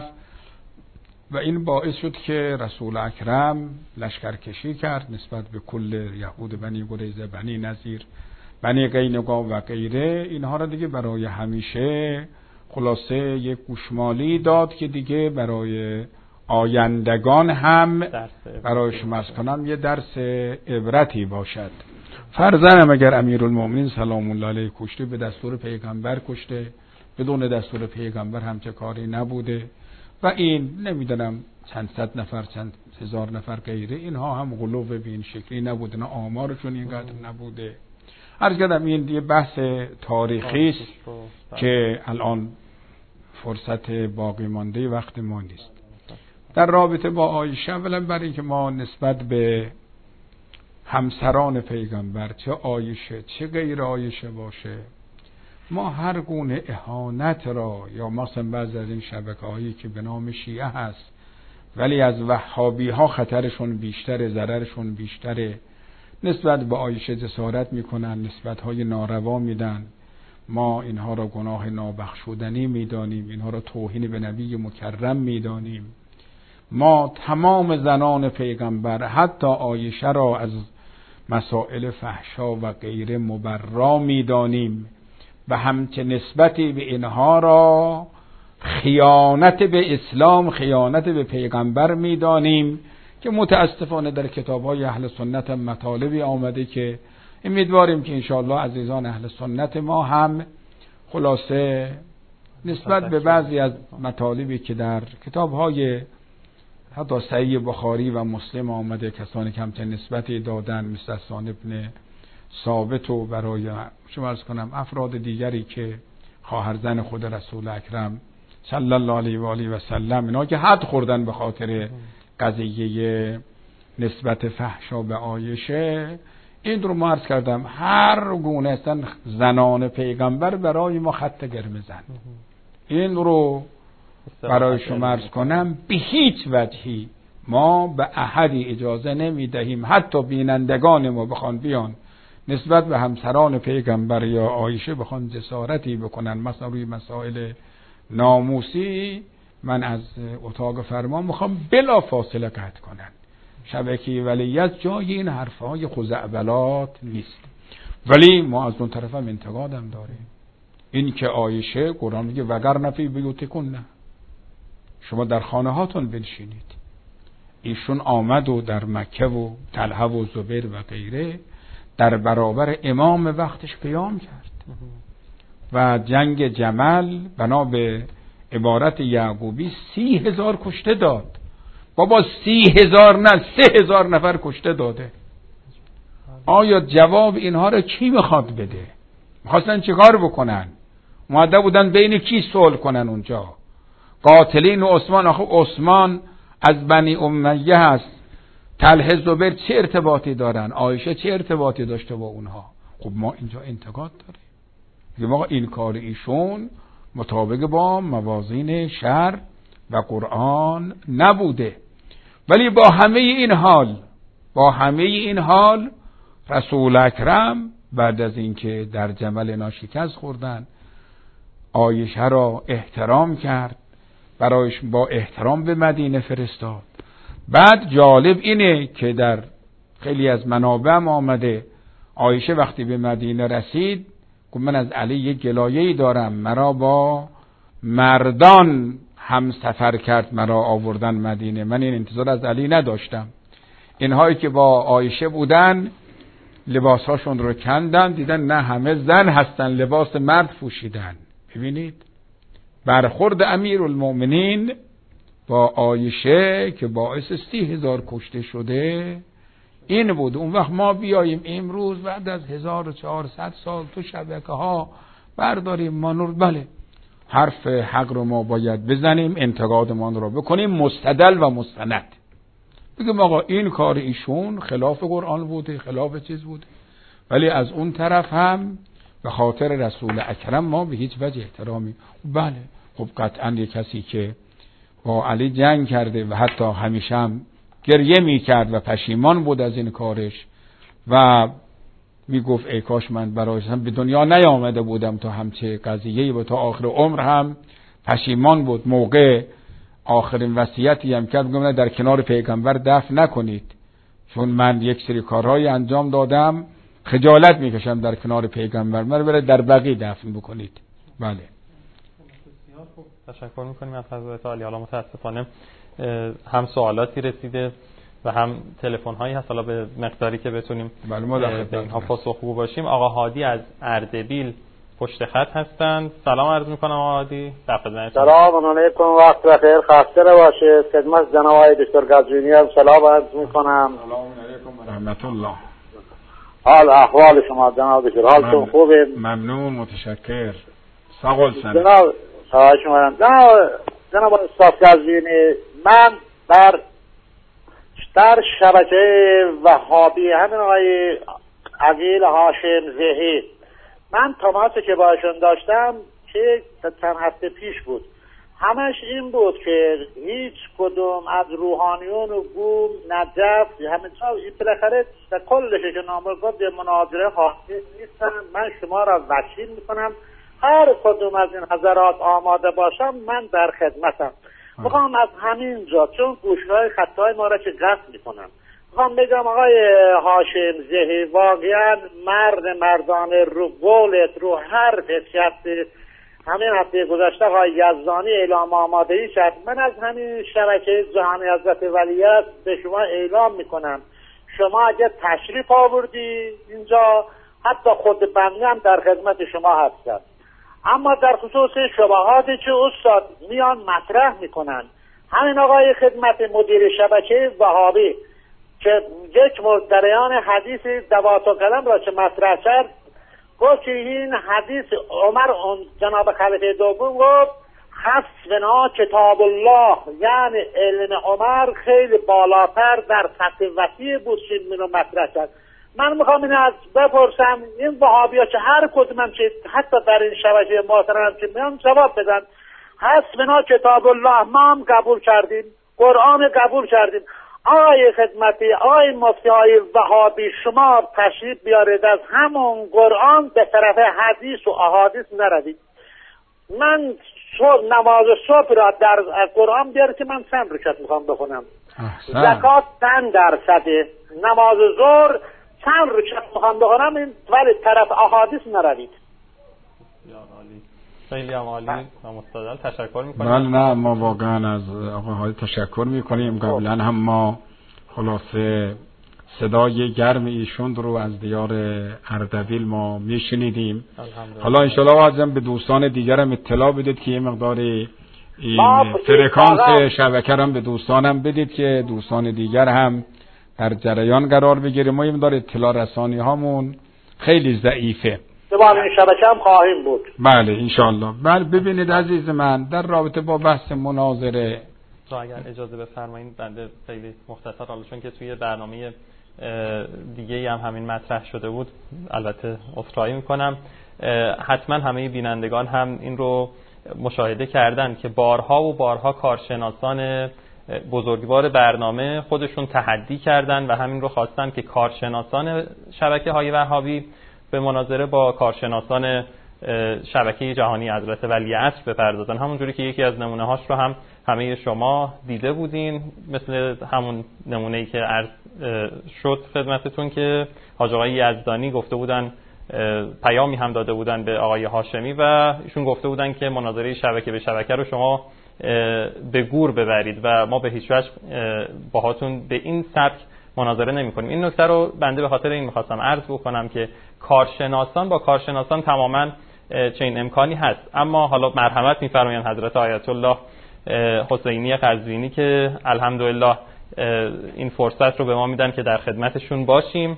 و این باعث شد که رسول اکرم لشکرکشی کرد نسبت به کل یهود بنی قریظه، بنی نظیر، بنی قینقاع و غیره. اینها را دیگه برای همیشه خلاصه یک گوشمالی داد که دیگه برای آیندگان هم برای شما از کنم یه درس عبرتی باشد. فرزنم اگر امیرالمومنین سلام الله علیه کشته، به دستور پیغمبر کشته، بدون دستور پیغمبر هم چه کاری نبوده و این نمیدونم چند صد نفر چند هزار نفر غیره، اینها هم غلو به این شکلی نبوده، نه آمارشون اینقدر نبوده. عرض کردم این یه بحث تاریخی است که الان فرصت باقی مانده وقت ما نیست. در رابطه با عایشه، اولا برای اینکه ما نسبت به همسران پیغمبر، چه عایشه چه غیر عایشه باشه، ما هر گونه اهانت را، یا مثلا بعض از این شبکه‌هایی که به نام شیعه هست ولی از وهابی ها خطرشون بیشتره، ضررشون بیشتره، نسبت به عایشه جسارت میکنن، نسبت های ناروا میدن، ما اینها را گناه نابخشودنی میدانیم، اینها را توهین به نبی مکرم میدانیم. ما تمام زنان پیغمبر حتی عایشه را از مسائل فحشا و غیره مبرا میدانیم و همچه نسبتی به اینها را خیانت به اسلام، خیانت به پیغمبر میدانیم که متاسفانه در کتاب‌های اهل سنت هم مطالبی آمده که امیدواریم که انشاءالله عزیزان اهل سنت ما هم خلاصه نسبت به بعضی از مطالبی که در کتاب‌های حتی صحیح بخاری و مسلم آمده، کسانی که همچنین نسبتی دادن مثل حسان ابن ثابت و برای شما عرض کنم افراد دیگری که خواهرزن خود رسول اکرم صلی الله علیه و آله و سلم، اینا که حد خوردن به خاطر قضیه نسبت فحشا به عایشه، این رو ما عرض کردم هر گونه هستن زنان پیغمبر برای ما خط قرمزن. این رو برای شما عرض کنم به هیچ وجهی ما به احدی اجازه نمی دهیم، حتی بینندگان ما بخوان بیان نسبت به همسران پیغمبر یا عایشه بخوان جسارتی بکنن، مثلا روی مسائل ناموسی، من از اتاق فرمان میخوام بلا فاصله قطع کنن. شبکه ولیت جای این حرفهای خزعبلات نیست. ولی ما از اون طرف هم انتقادم داریم. این که عایشه قرآن میگه وگرن فی بیوتکن، شما در خانه هاتون بنشینید. ایشون آمد و در مکه و طلحه و زبیر و غیره در برابر امام وقتش قیام کرد و جنگ جمل بنا به عبارت یعقوبی سی هزار کشته داد. بابا سی هزار نه سه هزار نفر کشته داده. آیا جواب اینها رو کی میخواد بده؟ میخواستن چیکار بکنن؟ اومده بودن بین کی صلح کنن اونجا؟ قاتلین و عثمان. آخه عثمان از بنی امیه هست. طلحه زبیر چه ارتباطی دارن؟ عایشه چه ارتباطی داشته با اونها؟ خب ما اینجا انتقاد داریم. ما این کار ایشون مطابق با موازین شرع و قرآن نبوده. ولی با همه این حال با همه این حال رسول اکرم بعد از اینکه در جمل اینا شکست خوردن عایشه را احترام کرد، برایش با احترام به مدینه فرستاد. بعد جالب اینه که در خیلی از منابع هم آمده عایشه وقتی به مدینه رسید گفت من از علی یک گلایه‌ای دارم، مرا با مردان هم سفر کرد، مرا آوردن مدینه، من این انتظار از علی نداشتم. اینهایی که با عایشه بودن لباسهاشون رو کندن، دیدن نه همه زن هستن، لباس مرد پوشیدن. ببینید برخورد امیرالمؤمنین با عایشه که باعث سی هزار کشته شده این بود. اون وقت ما بیاییم امروز بعد از هزار و چهارصد سال تو شبکه ها برداریم ما نور، بله حرف حق رو ما باید بزنیم، انتقادمان رو بکنیم مستدل و مستند، بگیم آقا این کار ایشون خلاف قرآن بوده، خلاف چیز بوده. ولی از اون طرف هم به خاطر رسول اکرم ما به هیچ وجه احترامی. بله خب قطعا یک کسی که با علی جنگ کرده و حتی همیشه هم گریه می کرد و پشیمان بود از این کارش و می گفت ای کاش من برایش هم به دنیا نیامده بودم تا همچه قضیه‌ای و تا آخر عمر هم پشیمان بود. موقع آخرین وصیتی هم کرد گفتم در کنار پیغمبر دفن نکنید، چون من یک سری کارهای انجام دادم خجالت میکشم در کنار پیغمبر، من بره در بقیع دفن بکنید. بله تشکر میکنیم از حضرت عالی. حالا متاسفانه هم سوالاتی رسیده و هم تلفن هایی هست، حالا به مقداری که بتونیم به اینها پاسخگو باشیم. آقا هادی از اردبیل پشت خط هستند. سلام عرض میکنم آقا هادی. سلام علیکم، وقت بخیر، خسته نباشید. خدمت جناب آقای دکتر قزوینی هم سلام عرض میکنم. سلام علیکم و رحمت الله. حال احوال شما جناب دکتر؟ حالتون خوبه؟ ممنون، متشکر. ساقل سن جناب سلام شما. جناب جناب استاد قزوینی، من در در شبکه وهابی همین آقای عقیل هاشم زهی، من تماسی که باشون داشتم که چند هفته پیش بود، همش این بود که هیچ کدوم از روحانیون و گوم نجف همه جا این بالاخره کلش که نامزد به مناظره حاضر نیستن. من شما را وکیل میکنم، هر کدوم از این حضرات آماده باشم من در خدمتم. میخوام از همین جا چون گوشهای خطای ما را که قطع میکنم میخوام بگم آقای هاشم زهی واقعا مرد مردانه، رو قولت رو حرفت که همین هفته گذشته آقای یزدانی اعلام آمادگی کرد، من از همین شبکه جهانی حضرت ولیعصر به شما اعلام میکنم شما اگه تشریف آوردی اینجا حتی خود بنده هم در خدمت شما هستم. اما در خصوص شبهاتی که استاد میان مطرح میکنن، همین آقای خدمت مدیر شبکه وهابی که یک مزدریان حدیث دوات و قلم را که مطرح کرد، گفت که این حدیث عمر جناب خلیفه دوم گفت حسبنا کتاب الله، یعنی علم عمر خیلی بالاتر در سطح وسیع بود که منو مطرح کرد. من میخوام این از بپرسم این وهابیا که هر کدومم که حتی در این شبکه محترم که میان جواب بدن حسبنا کتاب الله، ما هم قبول کردیم، قرآن قبول کردیم. آقای خدمتی، آقای مفتی های وهابی، شما تشریف بیارید از همون قرآن به طرف حدیث و احادیث نروید. من نماز صبح را در قرآن بیارید که من چند رکعت میخوام بخونم، زکات چند درصده، نماز ظهر چند رکعت میخوام بخونم، ولی طرف احادیث نروید. خیلی هم عالی و مستدل، تشکر میکنیم. بله نه ما واقعا از آقای هادی تشکر میکنیم. قبلا هم ما خلاصه صدای گرم ایشون رو از دیار اردبیل ما میشنیدیم. حالا انشالله عزیزم به دوستان دیگرم اطلاع بدید که یه مقدار این فرکانس شبکه هم به دوستانم بدید که دوستان دیگر هم در جریان قرار بگیره. ما یه مقدار اطلاع رسانی هامون خیلی ضعیفه. با این شبکه هم خواهیم بود. بله انشالله. بله ببینید عزیز من، در رابطه با بحث مناظره تو اگر اجازه بفرمایید بنده خیلی مختصر، حالا چون که توی برنامه دیگه هم همین مطرح شده بود البته عذرخواهی میکنم، حتما همه بینندگان هم این رو مشاهده کردن که بارها و بارها کارشناسان بزرگوار برنامه خودشون تحدی کردن و همین رو خواستن که کارشناسان شبکه های وهابی به مناظره با کارشناسان شبکه جهانی حضرت ولیعصر بپردازن، همونجوری که یکی از نمونه هاش رو هم همه شما دیده بودین، مثل همون نمونه‌ای که عرض شد خدمتتون که حاج آقای یزدانی گفته بودن، پیامی هم داده بودن به آقای هاشمی و ایشون گفته بودن که مناظره شبکه به شبکه رو شما به گور ببرید و ما به هیچ وجه باهاتون به این سبک مناظره نمی‌کنیم. این نکته رو بنده به خاطر این می‌خواستم عرض بکنم که کارشناسان با کارشناسان تماماً چنین امکانی هست، اما حالا مرحمت می‌فرمایند حضرت آیت الله حسینی قزوینی که الحمدلله این فرصت رو به ما میدن که در خدمتشون باشیم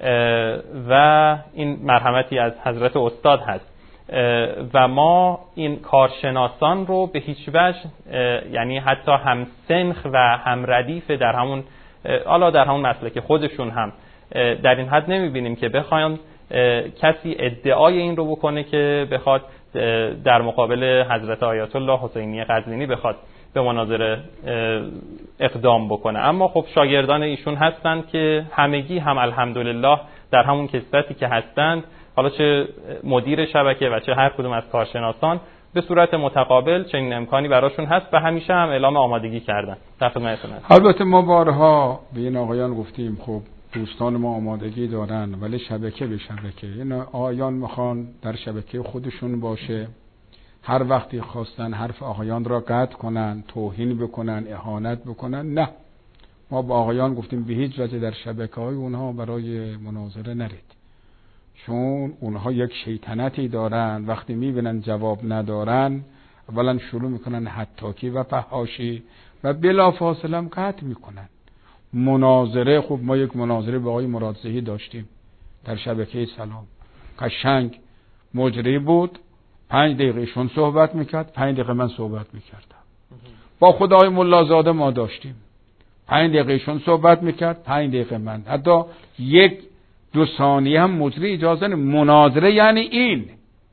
و این مرحمتی از حضرت استاد هست و ما این کارشناسان رو به هیچ وجه، یعنی حتی هم سنخ و هم ردیف در همون حالا در همون مسلک خودشون هم در این حد نمیبینیم که بخوایم کسی ادعای این رو بکنه که بخواد در مقابل حضرت آیت الله حسینی قزوینی بخواد به مناظره اقدام بکنه. اما خب شاگردان ایشون هستند که همگی هم الحمدلله در همون کسبتی که هستند، حالا چه مدیر شبکه و چه هر کدوم از کارشناسان، به صورت متقابل چنین امکانی براشون هست و همیشه هم اعلام آمادگی کردن. در خدمتتون هستم. البته ما بارها به این آقایان گفتیم خب دوستان ما آمادگی دارن، ولی شبکه به شبکه، این آقایان میخوان در شبکه خودشون باشه، هر وقتی خواستن حرف آقایان را قطع کنن، توهین بکنن، اهانت بکنن، نه، ما با آقایان گفتیم به هیچ وجه در شبکه های اونها برای مناظره نرید، چون اونها یک شیطنتی دارن، وقتی میبینن جواب ندارن اولا شروع میکنن حتاکی و فحاشی و بلا فاصله هم قطع میکنن. مناظره، خب ما یک مناظره با آقای مرادزهی داشتیم در شبکه سلام، قشنگ مجری بود، پنج دقیقه شون صحبت میکرد، پنج دقیقه من صحبت میکردم. با خدای ملازاده ما داشتیم، پنج دقیقه شون صحبت میکرد، پنج دقیقه من، حتی یک دو ثانیه هم مجری اجازه نه. مناظره یعنی این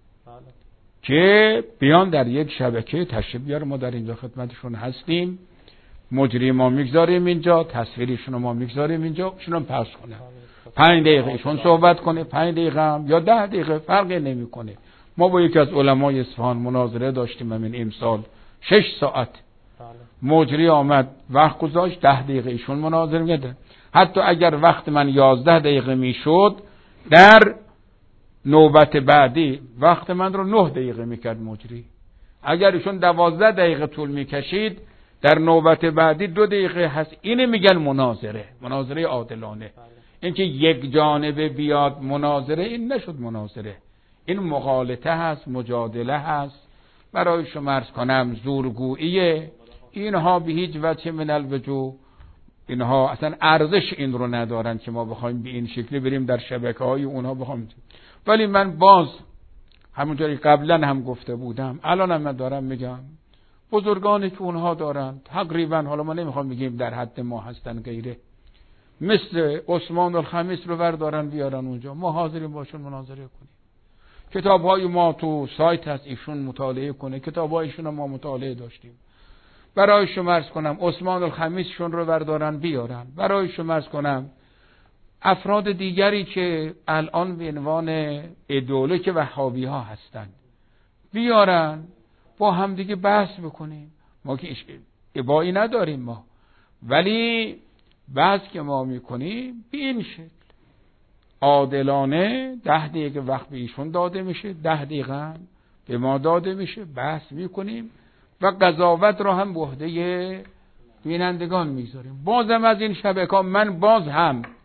که بیان در یک شبکه تشریف بیاره، ما در اینجا خدمتشون هستیم، مجری ما میگذاریم اینجا، تصویرشون ما میگذاریم اینجا، شون پخش کنه، پنج دقیقه شون صحبت کنه، پنج دقیقه هم یا ده دقیقه فرقی نمیکنه. ما با یکی از علمای اصفهان مناظره داشتیم همین امسال، شش ساعت مجری آمد وقت گذاشت، ده دقیقه ایشون مناظره میده. حتی اگر وقت من یازده دقیقه میشد، در نوبت بعدی وقت من رو نه دقیقه میکرد مجری. اگر ایشون دوازده دقیقه طول میکشید، در نوبت بعدی دو دقیقه هست. اینه میگن مناظره، مناظره عادلانه. اینکه یک جانبه بیاد مناظره، این نشد مناظره، این مغالطه هست، مجادله هست، برای شما عرض کنم زورگوییه. اینها به هیچ وجه من الوجوه، اینها اصلا ارزش این رو ندارن که ما بخوایم به این شکلی بریم در شبکه های اونها بخوایم. ولی من باز همونطوری قبلا هم گفته بودم، الان هم من دارم میگم، بزرگانی که اونها دارن تقریبا، حالا ما نمیخوام بگیم در حد ما هستن غیره، مثل عثمان الخمیس رو بردارن بیارن اونجا، ما حاضریم باشون مناظره کنیم. کتاب های ما تو سایت هست، ایشون مطالعه کنه، کتاب هایشون ما مطالعه داشتیم. برای شما عرض کنم عثمان الخمیسشون رو بردارن بیارن. برای شما عرض کنم افراد دیگری که الان به عنوان ایدئولوژی وهابی ها هستن بیارن، با هم دیگه بحث بکنیم. ما که ابایی نداریم ما، ولی بحث که ما میکنیم به این شکل عادلانه، ده دقیقه وقت به ایشون داده میشه، ده دقیقه به ما داده میشه، بحث میکنیم و قضاوت رو هم به عهده بینندگان میذاریم. بازم از این شبکه ها من باز هم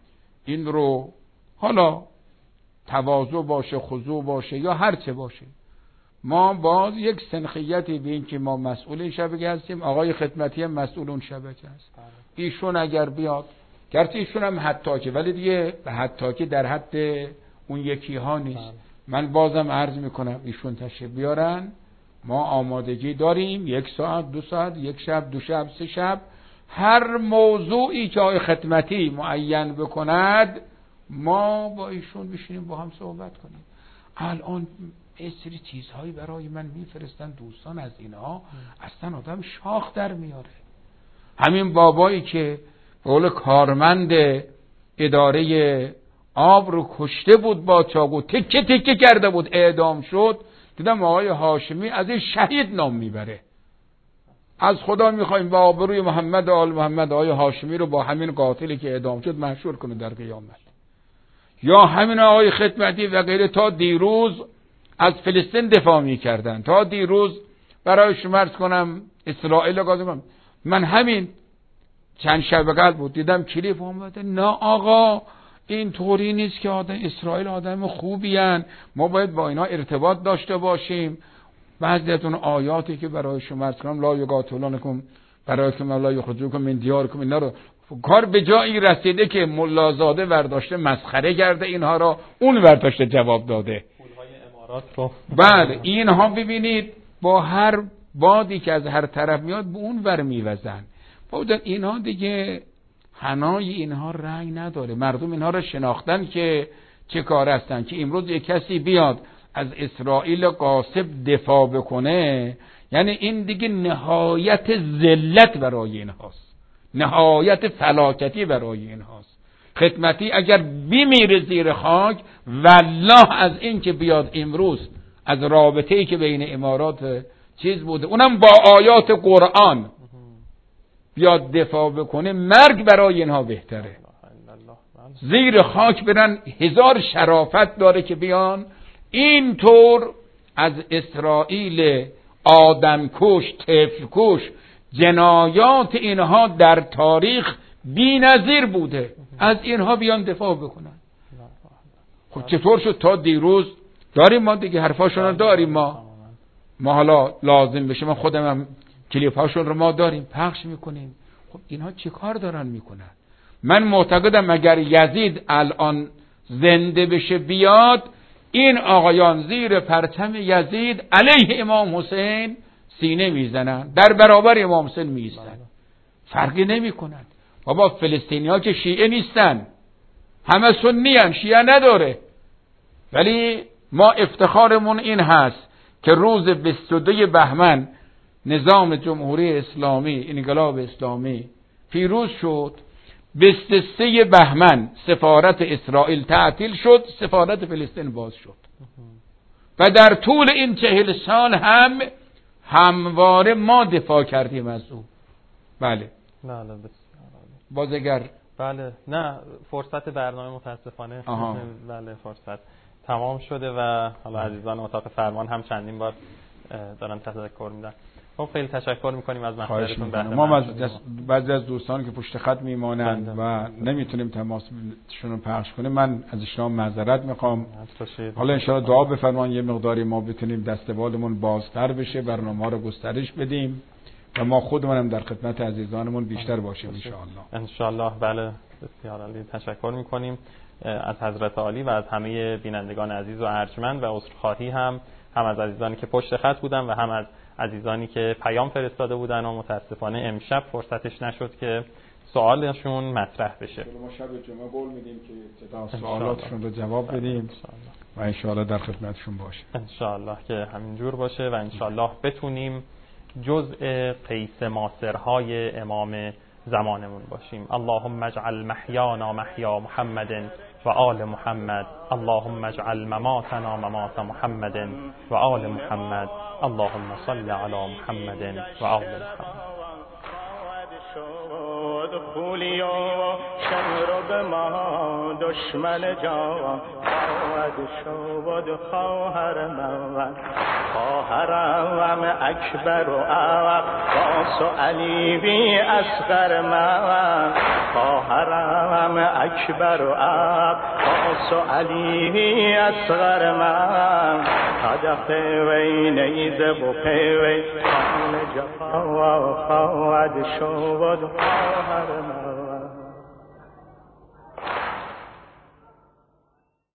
این رو حالا تواضع باشه، خضوع باشه یا هر چه باشه، ما باز یک سنخیتی به این که ما مسئول این شبکه هستیم. آقای خدمتی هم مسئول اون شبکه هست. ایشون اگر بیاد، گرچه ایشون هم حتاکه، ولی دیگه به حتاکه در حد اون یکی ها نیست. من بازم عرض میکنم ایشون تشریف بیارن، ما آمادگی داریم. یک ساعت، دو ساعت، یک شب، دو شب، سه شب، هر موضوعی که آقای خدمتی معین بکند ما با ایشون بشینیم با هم صحبت کنیم. الان یه سری چیزهایی برای من میفرستن دوستان از اینها، اصلا آدم شاخ در میاره. همین بابایی که به قول کارمند اداره آب رو کشته بود با چاقو، تکه تکه کرده بود، اعدام شد. دیدم آقای هاشمی از این شهید نام میبره. از خدا میخوایم با آبروی محمد و آل محمد آقای هاشمی رو با همین قاتلی که اعدام شد محشور کنه در قیامت. یا همین آقای خدمتی و غیره تا دیروز از فلسطین دفاع میکردن، تا دیروز برای شما عرض کنم اسرائیل گازم. من همین چند شب قبل بود دیدم کلیپ اومده، نه آقا این طوری نیست که آدم اسرائیل آدم خوبی هن، ما باید با اینا ارتباط داشته باشیم. بعضی از اون آیاتی که برای شما عرض کنم لا یقاتلونکم برای که لا یخرجوکم من دیارکم، اینا رو کار به جایی رسیده که ملازاده ورداشته مسخره کرده اینها را، اون ورداشته جواب داده. پولهای امارات رو بله اینها ببینید با هر بادی که از هر طرف میاد به اون ور میوزن. بودن اینها دیگه حنای اینها رنگ نداره. مردم اینها را شناختن که چه کار هستن. که امروز یک کسی بیاد از اسرائیل غاصب دفاع بکنه، یعنی این دیگه نهایت ذلت برای اینهاست، نهایت فلاکتی برای اینهاست. خدمتی اگر بمیره زیر خاک والله از این که بیاد امروز از رابطه‌ای که بین امارات چیز بوده اونم با آیات قرآن بیاد دفاع بکنه، مرگ برای اینها بهتره. زیر خاک برن، هزار شرافت داره که بیان اینطور از اسرائیل آدمکش، طفلکش، جنایات اینها در تاریخ بی‌نظیر بوده، از اینها بیان دفاع بکنن. خب چطور شد تا دیروز داریم ما دیگه حرفاشون رو داریم، ما ما حالا لازم بشه ما خودم هم کلیپاشون رو ما داریم پخش میکنیم. خب اینها چه کار دارن میکنن؟ من معتقدم اگر یزید الان زنده بشه بیاد، این آقایان زیر پرچم یزید علیه امام حسین سینه میزنن، در برابر امام حسین میستن، فرقی نمی کنن. بابا فلسطینی ها که شیعه نیستن، همه سنی هن، شیعه نداره. ولی ما افتخارمون این هست که روز بیست و دو بهمن نظام جمهوری اسلامی، انقلاب اسلامی پیروز شد. بیست و سه بهمن سفارت اسرائیل تعطیل شد، سفارت فلسطین باز شد. و در طول این چهل سال هم همواره ما دفاع کردیم از او. بله بله بسیار باز اگر بله نه فرصت برنامه متاسفانه بله فرصت تمام شده و حالا عزیزان اتاق فرمان هم چندین بار دارن تذکر میدن. خب خیلی تشکر میکنیم از محضرتون. ما بعضی از دوستان که پشت خط میمانند و نمیتونیم تماسشون رو پخش کنیم، من از شما معذرت میخوام. حالا انشاءالله دعا بفرمایید یه مقداری ما بتونیم دستبالمون بازتر بشه، برنامه رو گسترش بدیم و ما خودمونم در خدمت عزیزانمون بیشتر باشیم انشاءالله. انشاءالله بله بسیار عالی. تشکر میکنیم از حضرت عالی و از همه بینندگان عزیز و ارجمند و عذرخواهی هم هم از عزیزانی که پشت خط بودن و هم از عزیزانی که پیام فرستاده بودن و متاسفانه امشب فرصتش نشد که سوالشون مطرح بشه. ما شب جمعه قول میدیم که سوالاتشون رو جواب بدیم و انشاءالله در خدمتشون باشه. انشاءالله که همینجور باشه و انشاءالله بتونیم جزء قیس ماسرهای امام زمانمون باشیم. اللهم اجعل محیانا محیا محمد و آل محمد، اللهم اجعل مماتنا ممات محمد و آل محمد، اللهم صل علی محمد و آل محمد. خولی و شهر به ما دشمن جان خواهد شد خواهر من خواهرم خواهرم اکبر و عباس و علی بی اصغر من، خواهرم اکبر و عباس و علی بی اصغر من، هدف وی نیزه و پیوی خان جفا خواهد شد خواهر من.